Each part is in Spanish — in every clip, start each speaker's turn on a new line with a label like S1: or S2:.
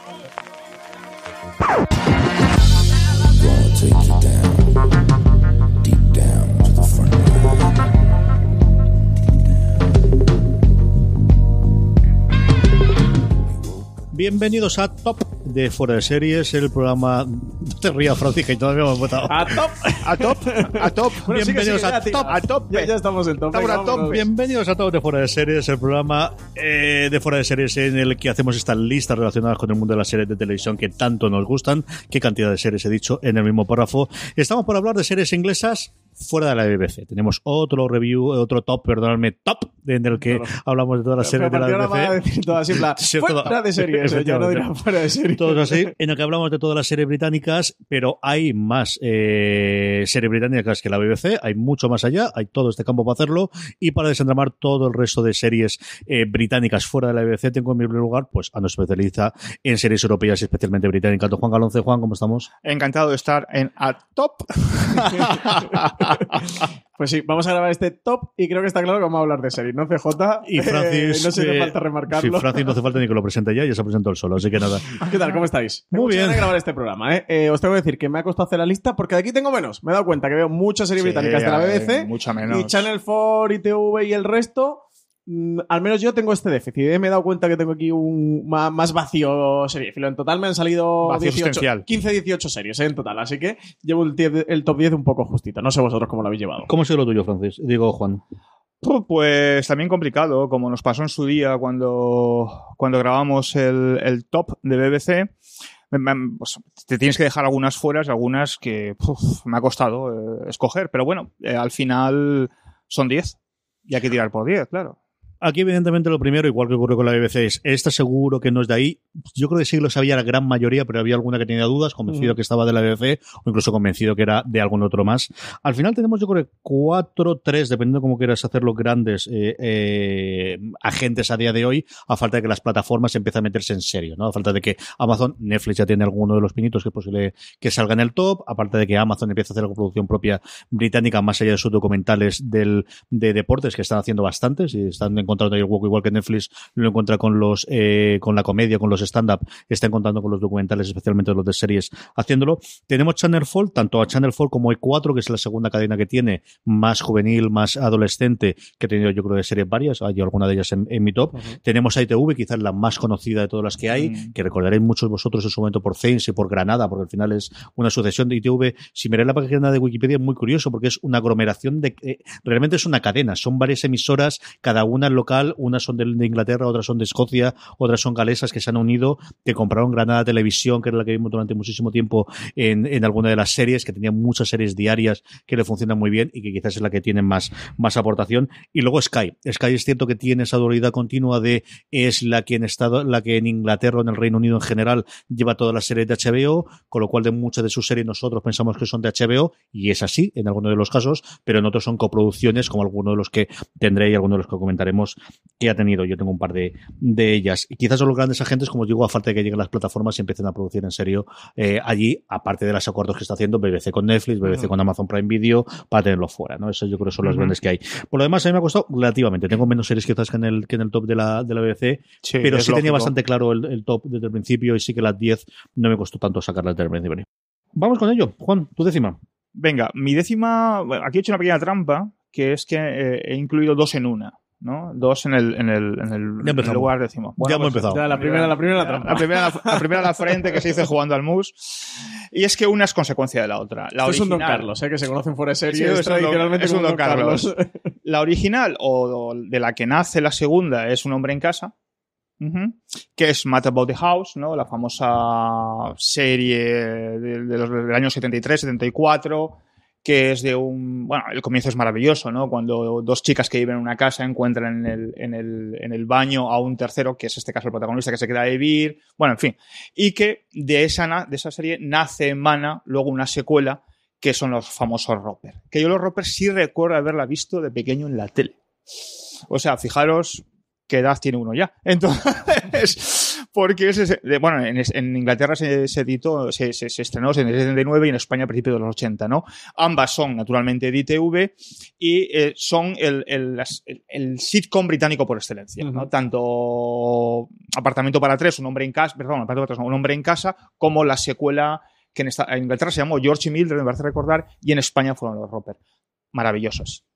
S1: Bienvenidos a Top de Fuera de Series, el programa... No te rías, Francisca, y todavía hemos votado.
S2: A Top.
S1: Bueno, bienvenidos a Top.
S2: A Top. Ya estamos en Top.
S1: Top. Bienvenidos a Top de Fuera de Series, el programa de Fuera de Series en el que hacemos estas listas relacionadas con el mundo de las series de televisión que tanto nos gustan. ¿Qué cantidad de series he dicho en el mismo párrafo? Estamos por hablar de series inglesas fuera de la BBC. Tenemos otro top en el que hablamos de todas las series de la BBC.
S2: Fuera de series, ya no dirá fuera de series.
S1: Todos así, en el que hablamos de todas las series británicas, pero hay más series británicas que la BBC, hay mucho más allá, hay todo este campo para hacerlo, y para desentramar todo el resto de series británicas fuera de la BBC, tengo en mi primer lugar pues a nuestro especialista en series europeas y especialmente británicas, Juan Galonce. Juan, ¿cómo estamos?
S3: Encantado de estar en A Top.
S2: Pues sí, vamos a grabar este top y creo que está claro que vamos a hablar de series, ¿no, CJ?
S1: Y Francis...
S2: no se hace falta remarcarlo.
S1: Sí, Francis no hace falta ni que lo presente ya se presentó él solo, así que nada.
S2: ¿Qué tal? ¿Cómo estáis?
S1: Muy bien.
S2: De grabar este programa, os tengo que decir que me ha costado hacer la lista porque de aquí tengo menos. Me he dado cuenta que veo muchas series británicas de la BBC,
S3: mucha menos.
S2: Y Channel 4, ITV y el resto... al menos yo tengo este déficit. Me he dado cuenta que tengo aquí un más vacío seriéfilo. En total me han salido 15-18 series en total. Así que llevo el top 10 un poco justito. No sé vosotros cómo lo habéis llevado.
S1: ¿Cómo ha sido lo tuyo, Francis? Digo, Juan.
S3: Pues también complicado, como nos pasó en su día cuando grabamos el top de BBC. Pues, te tienes que dejar algunas fuera y algunas que me ha costado escoger. Pero bueno, al final son 10 y hay que tirar por 10, claro.
S1: Aquí, evidentemente, lo primero, igual que ocurrió con la BBC, es ¿está seguro que no es de ahí? Yo creo que sí lo sabía la gran mayoría, pero había alguna que tenía dudas, convencido que estaba de la BBC, o incluso convencido que era de algún otro más. Al final tenemos, yo creo que 4, 3, dependiendo de cómo quieras hacer los grandes agentes a día de hoy, a falta de que las plataformas empiecen a meterse en serio, ¿no? A falta de que Netflix ya tiene alguno de los pinitos que es posible que salga en el top, aparte de que Amazon empieza a hacer la producción propia británica, más allá de sus documentales de deportes, que están haciendo bastantes y están encontrando el hueco, igual que Netflix lo encuentra con la comedia, con los stand-up, está encontrando con los documentales, especialmente los de series, haciéndolo. Tenemos Channel 4, tanto a Channel 4 como E4, que es la segunda cadena que tiene, más juvenil, más adolescente, que he tenido yo creo de series varias, hay alguna de ellas en mi top. Tenemos a ITV, quizás la más conocida de todas las que hay, que recordaréis muchos vosotros en su momento por Thames y por Granada, porque al final es una sucesión de ITV. Si miráis la página de Wikipedia es muy curioso, porque es una aglomeración realmente es una cadena, son varias emisoras, cada una local, unas son de Inglaterra, otras son de Escocia, otras son galesas que se han unido, que compraron Granada Televisión, que era la que vimos durante muchísimo tiempo en alguna de las series, que tenía muchas series diarias que le funcionan muy bien y que quizás es la que tiene más aportación. Y luego Sky es cierto que tiene esa dualidad continua es la que en Inglaterra o en el Reino Unido en general lleva todas las series de HBO, con lo cual de muchas de sus series nosotros pensamos que son de HBO, y es así en algunos de los casos, pero en otros son coproducciones, como algunos de los que tendré y algunos de los que comentaremos que ha tenido. Yo tengo un par de ellas. Y quizás son los grandes agentes, como os digo, a falta de que lleguen las plataformas y empiecen a producir en serio allí, aparte de los acuerdos que está haciendo BBC con Netflix, BBC con Amazon Prime Video, para tenerlo fuera, ¿no? Eso yo creo que son los grandes que hay. Por lo demás, a mí me ha costado relativamente. Tengo menos series quizás que en el top de la BBC, sí, pero sí tenía bastante claro el top desde el principio, y sí que las 10 no me costó tanto sacarlas desde el principio. Vamos con ello. Juan, tu décima.
S3: Venga, mi décima... Bueno, aquí he hecho una pequeña trampa, que es que he incluido 2 en una, ¿no? 2 en el lugar décimo. Bueno,
S1: ya hemos empezado.
S2: Ya, la primera la trampa.
S3: La primera a la frente, que se dice jugando al mus. Y es que una es consecuencia de la otra. La original,
S2: es un Don Carlos, que se conocen fuera de series,
S3: sí,
S2: tradicionalmente
S3: es un Don Carlos. La original, o de la que nace la segunda, es Un hombre en casa. Que es Mad About the House, ¿no? La famosa serie del año 73-74, que es de bueno, el comienzo es maravilloso, ¿no? Cuando 2 chicas que viven en una casa encuentran en el baño a un tercero, que es este caso el protagonista, que se queda a vivir, bueno, en fin. Y que de esa serie nace, emana luego una secuela, que son los famosos Roper. Que yo los Roper sí recuerdo haberla visto de pequeño en la tele. O sea, fijaros qué edad tiene uno ya. Entonces, Porque en Inglaterra se editó, se estrenó en el 79 y en España a principios de los 80, ¿no? Ambas son naturalmente de ITV y son el sitcom británico por excelencia, ¿no? Tanto Apartamento para tres, un hombre en casa, como la secuela que en Inglaterra se llamó George y Mildred, me parece recordar, y en España fueron los Roper. Maravillosas.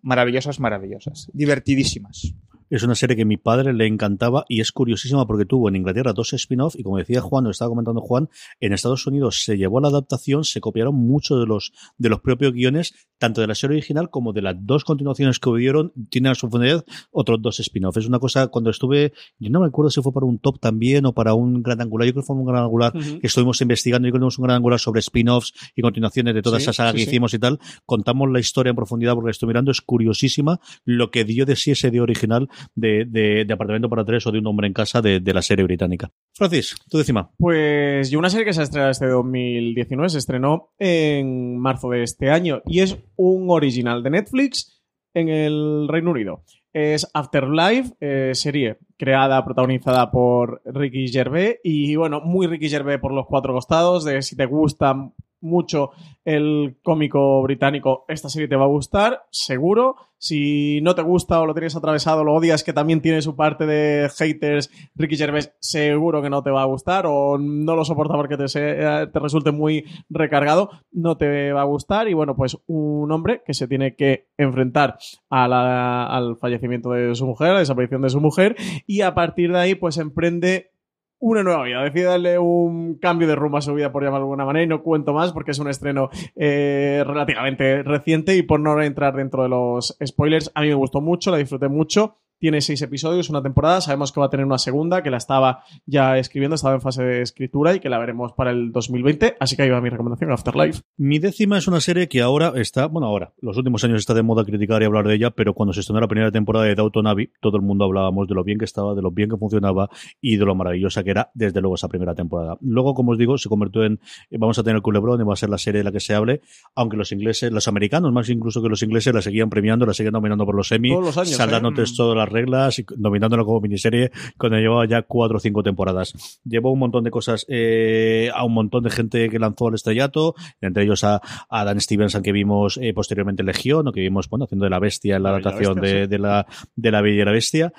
S3: Divertidísimas.
S1: Es una serie que a mi padre le encantaba y es curiosísima porque tuvo en Inglaterra 2 spin-off y como decía Juan, lo estaba comentando Juan, en Estados Unidos se llevó la adaptación, se copiaron muchos de los propios guiones, tanto de la serie original como de las 2 continuaciones que hubieron, tienen a su finalidad otros 2 spin-off. Es una cosa, cuando estuve, yo no me acuerdo si fue para un top también o para un gran angular, yo creo que fue un gran angular que estuvimos investigando, yo creo que tenemos un gran angular sobre spin-offs y continuaciones de toda esa saga que hicimos y tal, contamos la historia en profundidad porque la estoy mirando, es curiosísima lo que dio de sí ese día original de Apartamento para tres o de Un hombre en casa de la serie británica. Francis, tu décima.
S2: Pues yo una serie que se ha estrenado este 2019, se estrenó en marzo de este año y es un original de Netflix en el Reino Unido. Es Afterlife, serie creada, protagonizada por Ricky Gervais y bueno, muy Ricky Gervais por los 4 costados, de si te gusta mucho el cómico británico, esta serie te va a gustar, seguro. Si no te gusta o lo tienes atravesado, lo odias, que también tiene su parte de haters, Ricky Gervais, seguro que no te va a gustar o no lo soporta porque te resulte muy recargado, no te va a gustar. Y bueno, pues un hombre que se tiene que enfrentar al fallecimiento de su mujer, a la desaparición de su mujer, y a partir de ahí pues emprende una nueva vida, decide darle un cambio de rumbo a su vida, por llamarlo de alguna manera, y no cuento más porque es un estreno relativamente reciente y por no entrar dentro de los spoilers, a mí me gustó mucho, la disfruté mucho. Tiene 6 episodios, una temporada. Sabemos que va a tener una segunda, que la estaba ya escribiendo, estaba en fase de escritura y que la veremos para el 2020. Así que ahí va mi recomendación, Afterlife.
S1: Mi décima es una serie que ahora está, los últimos años está de moda criticar y hablar de ella, pero cuando se estrenó la primera temporada de Downton Abbey, todo el mundo hablábamos de lo bien que estaba, de lo bien que funcionaba y de lo maravillosa que era, desde luego, esa primera temporada. Luego, como os digo, se convirtió en, vamos a tener el culebrón y va a ser la serie de la que se hable, aunque los ingleses, los americanos, más incluso que los ingleses, la seguían premiando, la seguían nominando por los Emmy,
S2: todos los años,
S1: saldándote todas las reglas y nominándola como miniserie cuando llevaba ya 4 o 5 temporadas. Llevó un montón de cosas a un montón de gente que lanzó al estrellato, entre ellos a Dan Stevenson, que vimos posteriormente en Legión, o que vimos haciendo de la bestia en la adaptación de la Bella y la Bestia.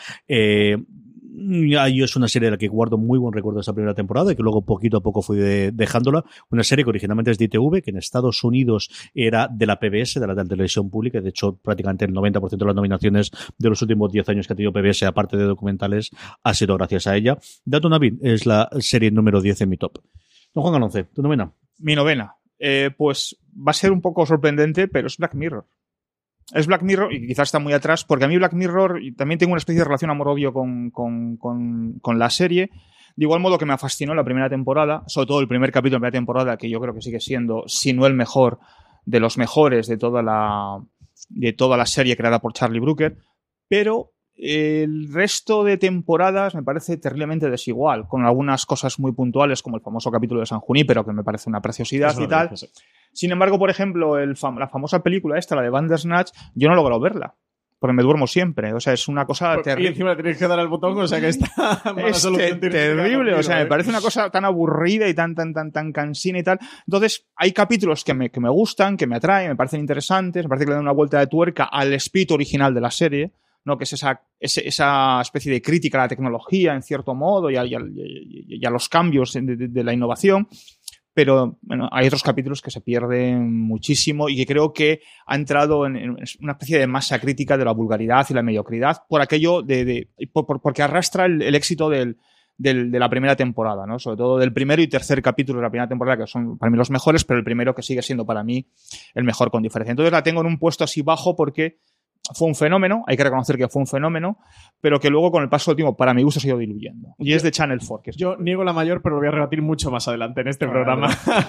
S1: Es una serie de la que guardo muy buen recuerdo de esa primera temporada y que luego poquito a poco fui dejándola. Una serie que originalmente es de ITV, que en Estados Unidos era de la PBS, de la televisión pública. De hecho, prácticamente el 90% de las nominaciones de los últimos 10 años que ha tenido PBS, aparte de documentales, ha sido gracias a ella. Downton Abbey es la serie número 10 en mi top. Don Juan Galonce, ¿tu novena?
S3: Mi novena. Pues va a ser un poco sorprendente, pero es Black Mirror. Es Black Mirror, y quizás está muy atrás, porque a mí Black Mirror, y también tengo una especie de relación amor-odio con la serie, de igual modo que me fascinó la primera temporada, sobre todo el primer capítulo de la primera temporada, que yo creo que sigue siendo, si no el mejor, de los mejores de toda la serie creada por Charlie Brooker, pero el resto de temporadas me parece terriblemente desigual, con algunas cosas muy puntuales, como el famoso capítulo de San Junípero, que me parece una preciosidad y tal. Sí. Sin embargo, por ejemplo, la famosa película esta, la de Bandersnatch, yo no logro verla, porque me duermo siempre. O sea, es una cosa terrible.
S2: Y encima le tienes que dar al botón, o sea que está
S3: terrible. O sea, me parece una cosa tan aburrida y tan cansina y tal. Entonces, hay capítulos que me gustan, que me atraen, me parecen interesantes, me parece que le dan una vuelta de tuerca al espíritu original de la serie, ¿no? Que es esa especie de crítica a la tecnología, en cierto modo, y a los cambios de la innovación. Pero bueno, hay otros capítulos que se pierden muchísimo y que creo que ha entrado en una especie de masa crítica de la vulgaridad y la mediocridad por aquello porque arrastra el éxito de la primera temporada, ¿no? Sobre todo del primero y tercer capítulo de la primera temporada, que son para mí los mejores, pero el primero que sigue siendo para mí el mejor con diferencia. Entonces la tengo en un puesto así bajo porque fue un fenómeno, hay que reconocer que fue un fenómeno, pero que luego con el paso del tiempo, para mi gusto, se ha ido diluyendo. Y es de Channel 4.
S2: Yo niego la mayor, pero lo voy a rebatir mucho más adelante en este programa.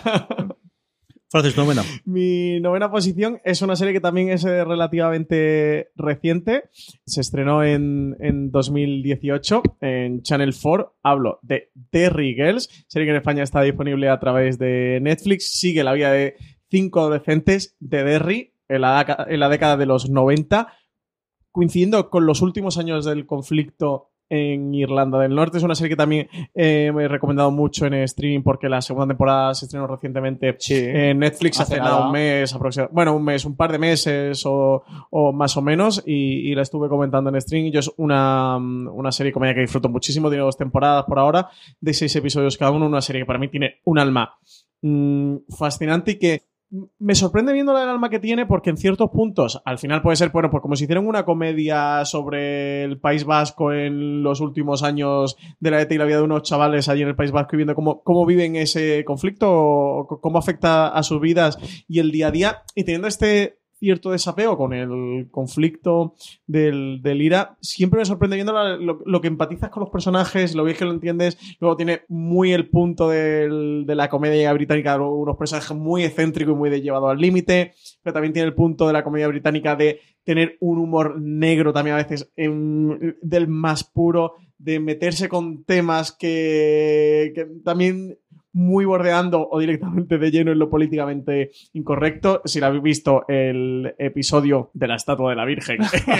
S1: Francis, novena.
S2: Mi novena posición es una serie que también es relativamente reciente. Se estrenó en 2018 en Channel 4. Hablo de Derry Girls, serie que en España está disponible a través de Netflix. Sigue la vida de 5 adolescentes de Derry en la década de los 90, coincidiendo con los últimos años del conflicto en Irlanda del Norte. Es una serie que también me he recomendado mucho en streaming porque la segunda temporada se estrenó recientemente en Netflix hace nada un mes aproximadamente. Bueno, un par de meses o más o menos, y la estuve comentando en streaming. Yo es una serie comedia que disfruto muchísimo. Tiene 2 temporadas por ahora, de 6 episodios cada uno. Una serie que para mí tiene un alma fascinante y que me sorprende viendo el alma que tiene, porque en ciertos puntos al final puede ser, bueno, pues como si hicieran una comedia sobre el País Vasco en los últimos años de la ETA y la vida de unos chavales allí en el País Vasco y viendo cómo viven ese conflicto, cómo afecta a sus vidas y el día a día, y teniendo este cierto desapego con el conflicto del IRA. Siempre me sorprende viendo lo que empatizas con los personajes, lo bien que lo entiendes. Luego tiene muy el punto de la comedia británica, unos personajes muy excéntricos y muy llevado al límite, pero también tiene el punto de la comedia británica de tener un humor negro también a veces del más puro, de meterse con temas que también muy bordeando o directamente de lleno en lo políticamente incorrecto. Si lo habéis visto, el episodio de la estatua de la Virgen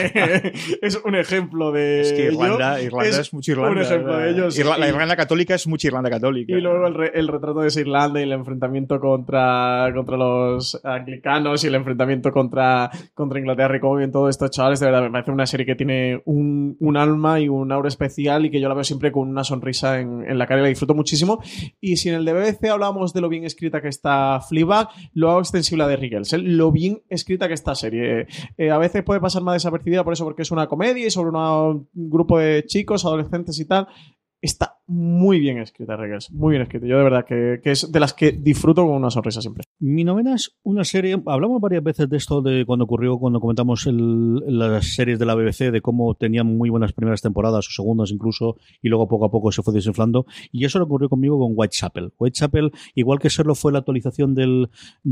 S2: es un ejemplo de
S3: es que Irlanda es mucho Irlanda.
S2: Un ejemplo de ello.
S3: La Irlanda católica es mucha Irlanda católica.
S2: Y luego el retrato de esa Irlanda y el enfrentamiento contra los anglicanos y el enfrentamiento contra Inglaterra y cómo viven todos estos chavales. De verdad, me parece una serie que tiene un alma y un aura especial y que yo la veo siempre con una sonrisa en la cara y la disfruto muchísimo. Y si en el de BBC hablamos de lo bien escrita que está Fleabag, lo hago extensible a The Riggles, lo bien escrita que está serie. A veces puede pasar más desapercibida por eso, porque es una comedia y sobre un grupo de chicos, adolescentes y tal. Está muy bien escrita, Riggles, muy bien escrita. Yo de verdad que es de las que disfruto con una sonrisa siempre.
S1: Mi novena es una serie, hablamos varias veces de esto de cuando comentamos las series de la BBC, de cómo tenían muy buenas primeras temporadas o segundas incluso, y luego poco a poco se fue desinflando, y eso lo ocurrió conmigo con Whitechapel. Whitechapel, igual que Sherlock fue la actualización del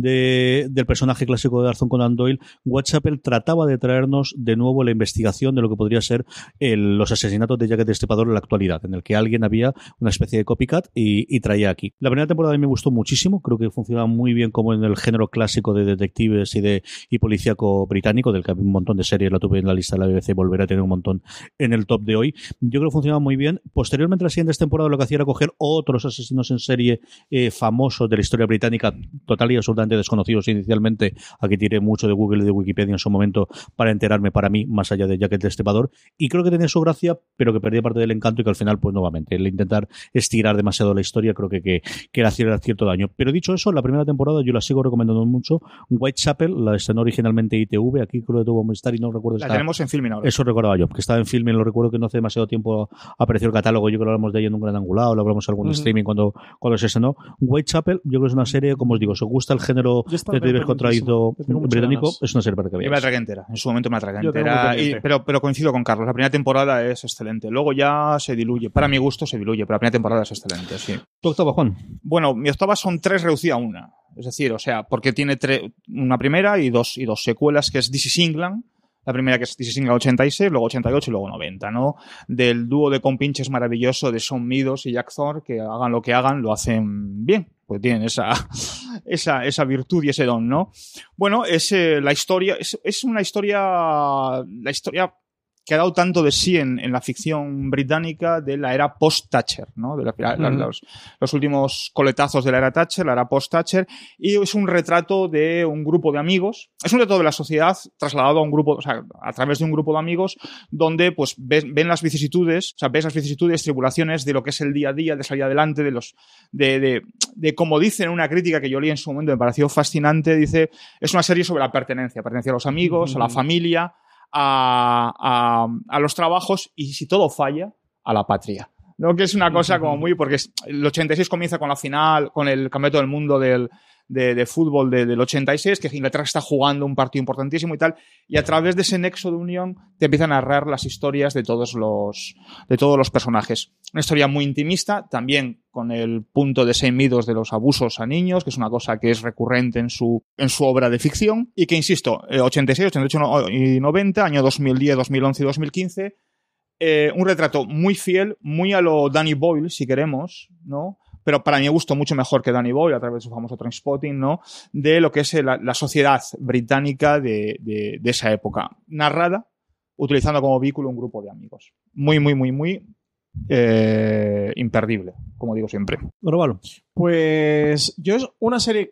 S1: personaje clásico de Arthur Conan Doyle, Whitechapel trataba de traernos de nuevo la investigación de lo que podría ser los asesinatos de Jack el Destripador en la actualidad, en el que alguien había una especie de copycat y traía aquí. La primera temporada a mí me gustó muchísimo, creo que funcionaba muy bien como en el género clásico de detectives y policíaco británico, del que hay un montón de series, la tuve en la lista de la BBC, volveré a tener un montón en el top de hoy. Yo creo que funcionaba muy bien. Posteriormente, las siguientes temporadas lo que hacía era coger otros asesinos en serie famosos de la historia británica, total y absolutamente desconocidos inicialmente. Aquí tiré mucho de Google y de Wikipedia en su momento para enterarme, para mí, más allá de Jack el Destripador, y creo que tenía su gracia, pero que perdía parte del encanto y que al final, pues nuevamente, el intentar estirar demasiado la historia creo que era cierto daño. Pero dicho eso, la primera temporada yo la sigo recomendando mucho. Whitechapel la estrenó originalmente ITV, aquí creo que tuvo Movistar y no recuerdo.
S3: La tenemos en Filmin ahora.
S1: Eso recordaba yo, que estaba en Filmin, lo recuerdo que no hace demasiado tiempo apareció el catálogo, yo creo que lo hablamos de ella en un gran angulado, lo hablamos en algún streaming cuando se estrenó. Whitechapel, yo creo que es una serie, como os digo, si os gusta el género de detectives contraído británico, es una serie para que veáis.
S3: Yo me atragué entera, en su momento me atragué entera, pero coincido con Carlos, la primera temporada es excelente, luego ya se diluye, para mi gusto se diluye, pero la primera temporada es excelente, sí.
S1: ¿Tu octava, Juan?
S3: Bueno, mi octava son 3 reducida a 1. Es decir, o sea, porque tiene una primera y dos secuelas, que es This is England. La primera que es This is England 86, luego 88 y luego 90, ¿no? Del dúo de compinches maravilloso de Shawn Meadows y Jack Thorne, que hagan lo que hagan, lo hacen bien. Pues tienen esa virtud y ese don, ¿no? Bueno, la historia, es una historia, la historia que ha dado tanto de sí en la ficción británica de la era post-Thatcher, ¿no? Los últimos coletazos de la era Thatcher, la era post-Thatcher, y es un retrato de un grupo de amigos, es un retrato de la sociedad trasladado a un grupo, o sea, a través de un grupo de amigos, donde pues ven las vicisitudes, o sea, ves las vicisitudes, tribulaciones de lo que es el día a día, de salir adelante, de como dicen una crítica que yo leí en su momento, me pareció fascinante, dice, es una serie sobre la pertenencia a los amigos, a la familia, a los trabajos y, si todo falla, a la patria, ¿no? Que es una cosa como muy, porque el 86 comienza con la final, con el campeonato del mundo de fútbol del 86, que Inglaterra está jugando un partido importantísimo y tal, y a través de ese nexo de unión te empiezan a narrar las historias de todos los personajes. Una historia muy intimista, también con el punto de Shawn Meadows de los abusos a niños, que es una cosa que es recurrente en su obra de ficción, y que, insisto, 86, 88 y 90, año 2010, 2011 y 2015, un retrato muy fiel, muy a lo Danny Boyle, si queremos, ¿no? Pero para mi gusto mucho mejor que Danny Boyle, a través de su famoso Trainspotting, ¿no? De lo que es la sociedad británica de esa época. Narrada utilizando como vehículo un grupo de amigos. Muy, muy, muy, muy imperdible, como digo siempre.
S1: Bueno,
S2: pues yo es una serie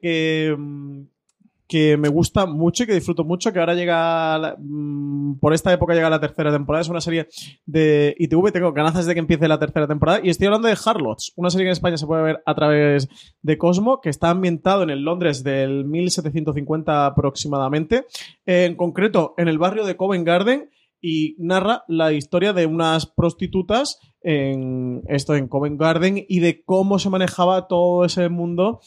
S2: que me gusta mucho y que disfruto mucho, que ahora llega por esta época llega la tercera temporada. Es una serie de ITV, tengo ganas de que empiece la tercera temporada, y estoy hablando de Harlots, una serie que en España se puede ver a través de Cosmo, que está ambientado en el Londres del 1750 aproximadamente, en concreto en el barrio de Covent Garden, y narra la historia de unas prostitutas en Covent Garden y de cómo se manejaba todo ese mundo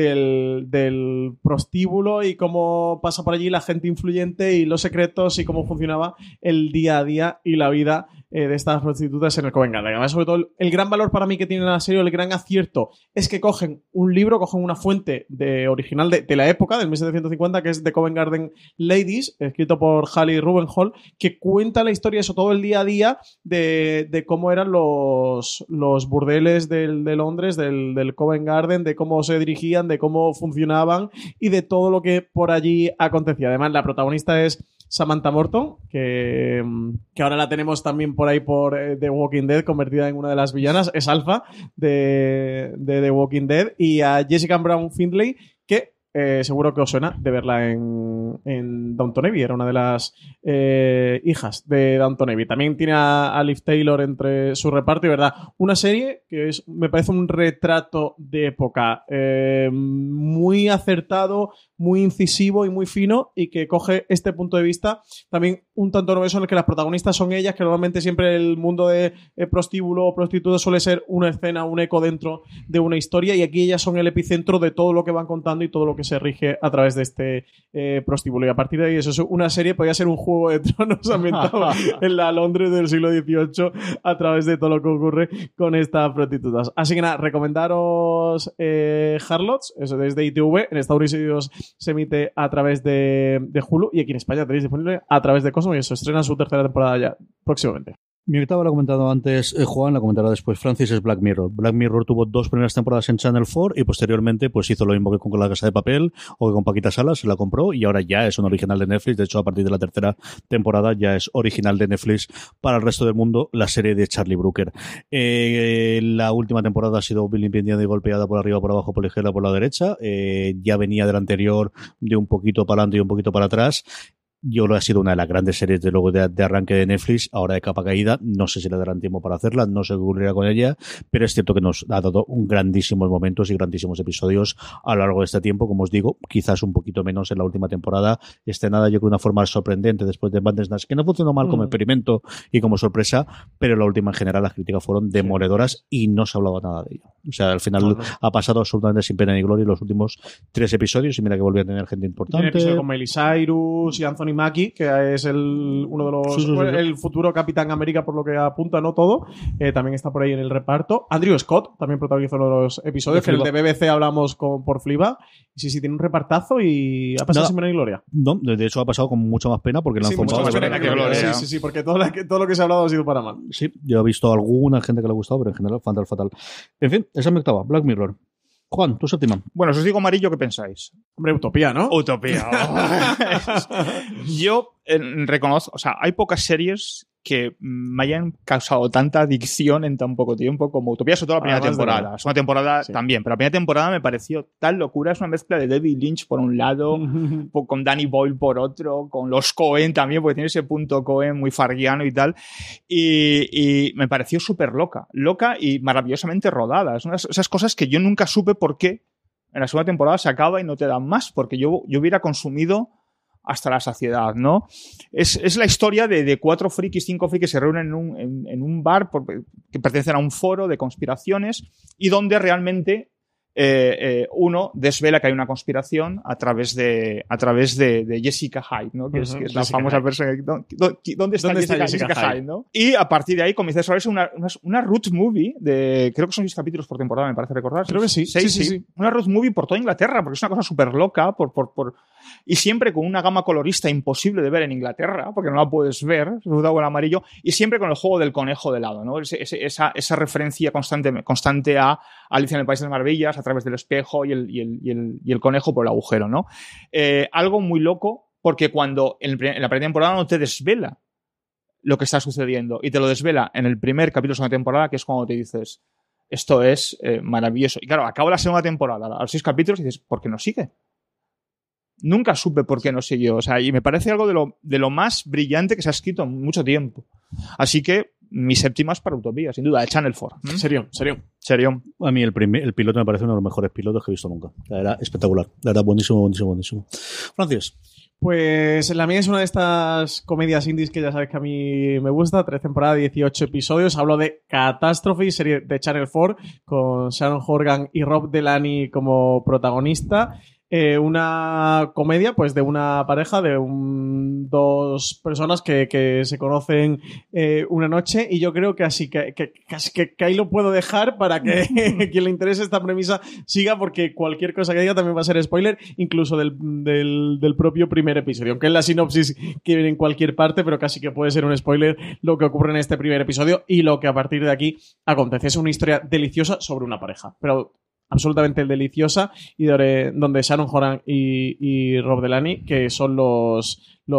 S2: del prostíbulo y cómo pasa por allí la gente influyente y los secretos y cómo funcionaba el día a día y la vida de estas prostitutas en el Covent Garden. Además, sobre todo, el gran valor para mí que tiene la serie, el gran acierto, es que cogen un libro, cogen una fuente original de la época, del 1750, que es The Covent Garden Ladies, escrito por Hallie Rubenhall, que cuenta la historia, eso, todo el día a día de cómo eran los burdeles de Londres, del Covent Garden, de cómo se dirigían, de cómo funcionaban y de todo lo que por allí acontecía. Además, la protagonista es Samantha Morton, que ahora la tenemos también por ahí por The Walking Dead, convertida en una de las villanas, es Alpha de The Walking Dead, y a Jessica Brown Findlay, que seguro que os suena de verla en Downton Abbey, era una de las hijas de Downton Abbey. También tiene a Liv Taylor entre su reparto, y verdad, una serie que me parece un retrato de época muy acertado, muy incisivo y muy fino, y que coge este punto de vista también un tanto novedoso, en el que las protagonistas son ellas, que normalmente siempre el mundo de prostíbulo o prostituta suele ser una escena, un eco dentro de una historia, y aquí ellas son el epicentro de todo lo que van contando y todo lo que se rige a través de este prostíbulo. Y a partir de ahí, eso es una serie, podría ser un Juego de Tronos ambientado en la Londres del siglo XVIII a través de todo lo que ocurre con estas prostitutas. Así que nada, recomendaros Harlots, eso desde ITV. En Estados Unidos se emite a través de Hulu, y aquí en España tenéis disponible a través de Cosmo, y eso estrena su tercera temporada ya próximamente.
S1: Mi octava, lo ha comentado antes Juan, la comentará después Francis, es Black Mirror. Black Mirror tuvo 2 primeras temporadas en Channel 4 y posteriormente pues hizo lo mismo que con La Casa de Papel o que con Paquita Salas, se la compró y ahora ya es un original de Netflix. De hecho, a partir de la tercera temporada ya es original de Netflix para el resto del mundo, la serie de Charlie Brooker. La última temporada ha sido vilipendiada y golpeada por arriba, por abajo, por la izquierda, por la derecha. Ya venía de la anterior de un poquito para adelante y un poquito para atrás. Yo creo que ha sido una de las grandes series de luego de arranque de Netflix, ahora de capa caída. No sé si le darán tiempo para hacerla, no sé qué ocurrirá con ella, pero es cierto que nos ha dado grandísimos momentos y grandísimos episodios a lo largo de este tiempo. Como os digo, quizás un poquito menos en la última temporada, estrenada yo creo de una forma sorprendente después de Bandersnatch, que no funcionó mal como experimento y como sorpresa, pero la última en general las críticas fueron demoledoras y no se ha hablado nada de ello. O sea, al final ha pasado absolutamente sin pena ni gloria los últimos 3 episodios, y mira que volvió a tener gente importante.
S2: Tiene episodios con Miley Cyrus y Anthony Mackie, que es uno de los el futuro Capitán América, por lo que apunta, no todo, también está por ahí en el reparto. Andrew Scott también protagonizó uno de los episodios, que el de BBC hablamos por Fliba. Sí, tiene un repartazo y ha pasado sin pena ni gloria.
S1: No, de hecho ha pasado con mucha más pena porque
S2: mucha más pena que gloria. Sí, porque todo lo que se ha hablado ha sido para mal.
S1: Sí, yo he visto a alguna gente que le ha gustado, pero en general fatal. En fin, esa me octava, Black Mirror. Juan, tu séptima.
S3: Bueno, si os digo amarillo, ¿qué pensáis?
S2: Hombre, Utopía, ¿no?
S3: Utopía. Yo reconozco, o sea, hay pocas series que me hayan causado tanta adicción en tan poco tiempo como Utopía, sobre todo la primera temporada. La segunda temporada también, pero la primera temporada me pareció tal locura. Es una mezcla de David Lynch por un lado, con Danny Boyle por otro, con los Coen también, porque tiene ese punto Coen muy farguiano y tal. Y me pareció súper loca y maravillosamente rodada. Es esas cosas que yo nunca supe por qué en la segunda temporada se acaba y no te dan más, porque yo hubiera consumido hasta la saciedad, ¿no? Es la historia de 5 frikis que se reúnen en un bar que pertenecen a un foro de conspiraciones, y donde realmente uno desvela que hay una conspiración a través de Jessica Hyde, ¿no? Que es la famosa persona. ¿Dónde está Jessica Hyde, ¿no? Y a partir de ahí comienza a desarrollarse una road movie creo que son 6 capítulos por temporada, me parece recordar.
S2: Creo que sí. Sí.
S3: Una road movie por toda Inglaterra, porque es una cosa súper loca, y siempre con una gama colorista imposible de ver en Inglaterra, porque no la puedes ver, sobre todo en amarillo, y siempre con el juego del conejo de lado, ¿no? Esa referencia constante a Alicia en el País de las Maravillas, a través del espejo y el conejo por el agujero, ¿no? Algo muy loco, porque cuando en la primera temporada no te desvela lo que está sucediendo. Y te lo desvela en el primer capítulo de la segunda temporada, que es cuando te dices, esto es maravilloso. Y claro, acaba la segunda temporada, a los 6 capítulos, y dices, ¿por qué no sigue? Nunca supe por qué no siguió. O sea, y me parece algo de lo más brillante que se ha escrito en mucho tiempo. Así que mi séptima es para Utopía, sin duda, de Channel 4. Serio.
S1: A mí el piloto me parece uno de los mejores pilotos que he visto nunca. Era espectacular. Era buenísimo. Francis.
S2: Pues la mía es una de estas comedias indies que ya sabes que a mí me gusta. 3 temporadas, 18 episodios. Hablo de Catastrophe, serie de Channel 4, con Sharon Horgan y Rob Delaney como protagonista. Una comedia pues de una pareja de dos personas que se conocen una noche, y yo creo que así que ahí lo puedo dejar para que quien le interese esta premisa siga, porque cualquier cosa que diga también va a ser spoiler, incluso del propio primer episodio, aunque es la sinopsis que viene en cualquier parte, pero casi que puede ser un spoiler lo que ocurre en este primer episodio y lo que a partir de aquí acontece. Es una historia deliciosa sobre una pareja, pero absolutamente deliciosa, y donde Sharon Horgan y Rob Delaney, que son los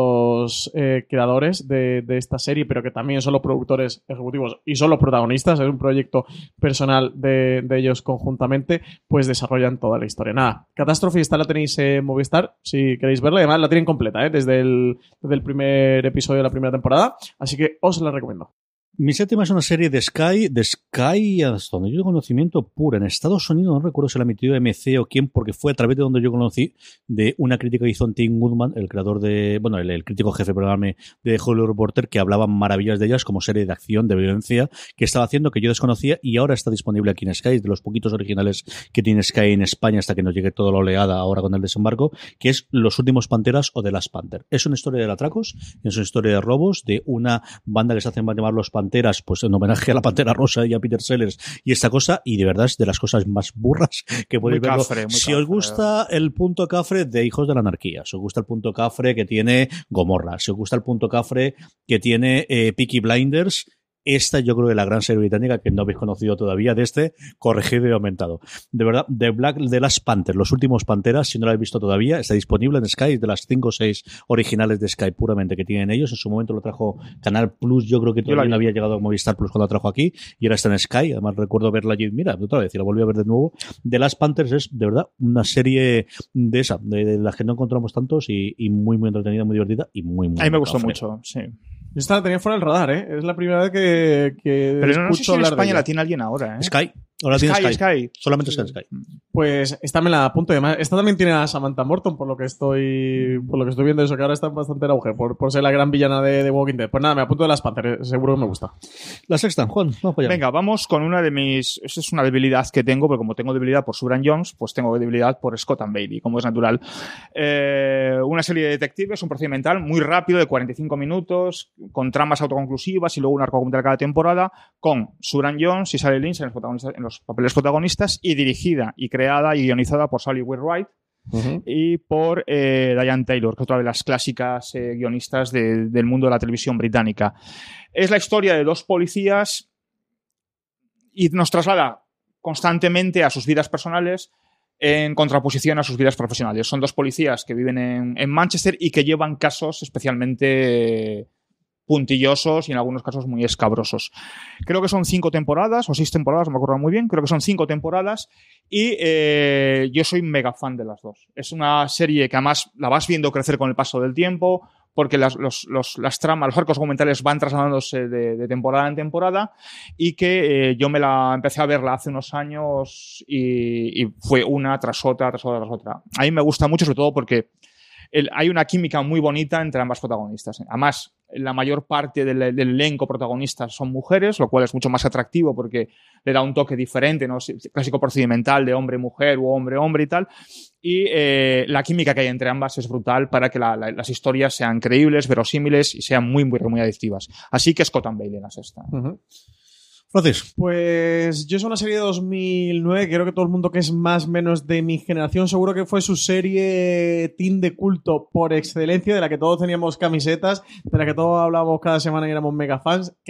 S2: creadores de esta serie, pero que también son los productores ejecutivos y son los protagonistas, es un proyecto personal de ellos conjuntamente, pues desarrollan toda la historia. Nada, Catastrophe, esta la tenéis en Movistar, si queréis verla, además la tienen completa, desde el primer episodio de la primera temporada, así que os la recomiendo.
S1: Mi séptima es una serie de Sky, hasta donde yo tengo conocimiento pura. En Estados Unidos, no recuerdo si la emitió MC o quién, porque fue a través de donde yo conocí, de una crítica que hizo Tim Goodman, el creador de, bueno, el crítico jefe, perdóname, de Hollywood Reporter, que hablaba maravillas de ellas como serie de acción, de violencia, que estaba haciendo, que yo desconocía, y ahora está disponible aquí en Sky, de los poquitos originales que tiene Sky en España hasta que nos llegue toda la oleada ahora con el desembarco, que es Los Últimos Panteras o The Last Panther. Es una historia de atracos, es una historia de robos, de una banda que se hacen llamar Los Panteras, pues en homenaje a la Pantera Rosa y a Peter Sellers y esta cosa, y de verdad es de las cosas más burras que podéis ver. Si os gusta el punto cafre de Hijos de la Anarquía, si os gusta el punto cafre que tiene Gomorra, si os gusta el punto cafre que tiene Peaky Blinders, esta yo creo que la gran serie británica que no habéis conocido todavía, de este corregido y aumentado. De verdad, The Last Panther, Los Últimos Panteras, si no la habéis visto todavía, está disponible en Sky, de las 5 o 6 originales de Sky puramente que tienen ellos. En su momento lo trajo Canal Plus, yo creo que todavía no había llegado a Movistar Plus cuando lo trajo aquí, y ahora está en Sky. Además recuerdo verla allí, mira, otra vez, y la volví a ver de nuevo. The Last Panthers es, de verdad, una serie de las que no encontramos tantos, y muy, muy entretenida, muy divertida y muy, muy...
S3: A mí me gustó mucho, sí.
S2: Yo esta la tenía fuera del radar, ¿eh? Es la primera vez que
S3: pero no sé si en España la tiene alguien ahora, ¿eh?
S1: Sky. Ahora tiene Sky. Solamente está en Sky.
S2: Pues esta me la apunto. Además, esta también tiene a Samantha Morton, por lo que estoy viendo, eso que ahora está bastante en auge, por ser la gran villana de Walking Dead. Pues nada, me apunto de Las Panther, seguro que me gusta.
S1: La sexta, Juan, vamos para allá.
S3: Venga, vamos con una de mis... Esa es una debilidad que tengo, porque como tengo debilidad por Suran Jones, pues tengo debilidad por Scott and Bailey, como es natural. Una serie de detectives, un procedimental muy rápido, de 45 minutos, con tramas autoconclusivas y luego un arco argumental cada temporada, con Suran Jones y Sally Lynch en los papeles protagonistas, y dirigida y creada y guionizada por Sally Wheelwright y por Diane Taylor, que es otra de las clásicas guionistas del mundo de la televisión británica. Es la historia de dos policías y nos traslada constantemente a sus vidas personales en contraposición a sus vidas profesionales. Son dos policías que viven en Manchester y que llevan casos especialmente puntillosos y en algunos casos muy escabrosos. Creo que son 5 temporadas o 6 temporadas, no me acuerdo muy bien, creo que son 5 temporadas, y yo soy mega fan de las dos. Es una serie que además la vas viendo crecer con el paso del tiempo, porque las tramas, los arcos argumentales van trasladándose de temporada en temporada, y que yo me la empecé a verla hace unos años y fue una tras otra, tras otra, tras otra. A mí me gusta mucho, sobre todo porque hay una química muy bonita entre ambas protagonistas. Además, la mayor parte del elenco protagonistas son mujeres, lo cual es mucho más atractivo porque le da un toque diferente, ¿no? Clásico procedimental de hombre-mujer o hombre-hombre y tal. Y la química que hay entre ambas es brutal para que las historias sean creíbles, verosímiles y sean muy, muy, muy adictivas. Así que Scott and Bailey la sexta.
S1: Francis.
S2: Pues yo es una serie de 2009, creo que todo el mundo que es más o menos de mi generación seguro que fue su serie teen de culto por excelencia, de la que todos teníamos camisetas, de la que todos hablábamos cada semana y éramos mega fans, que es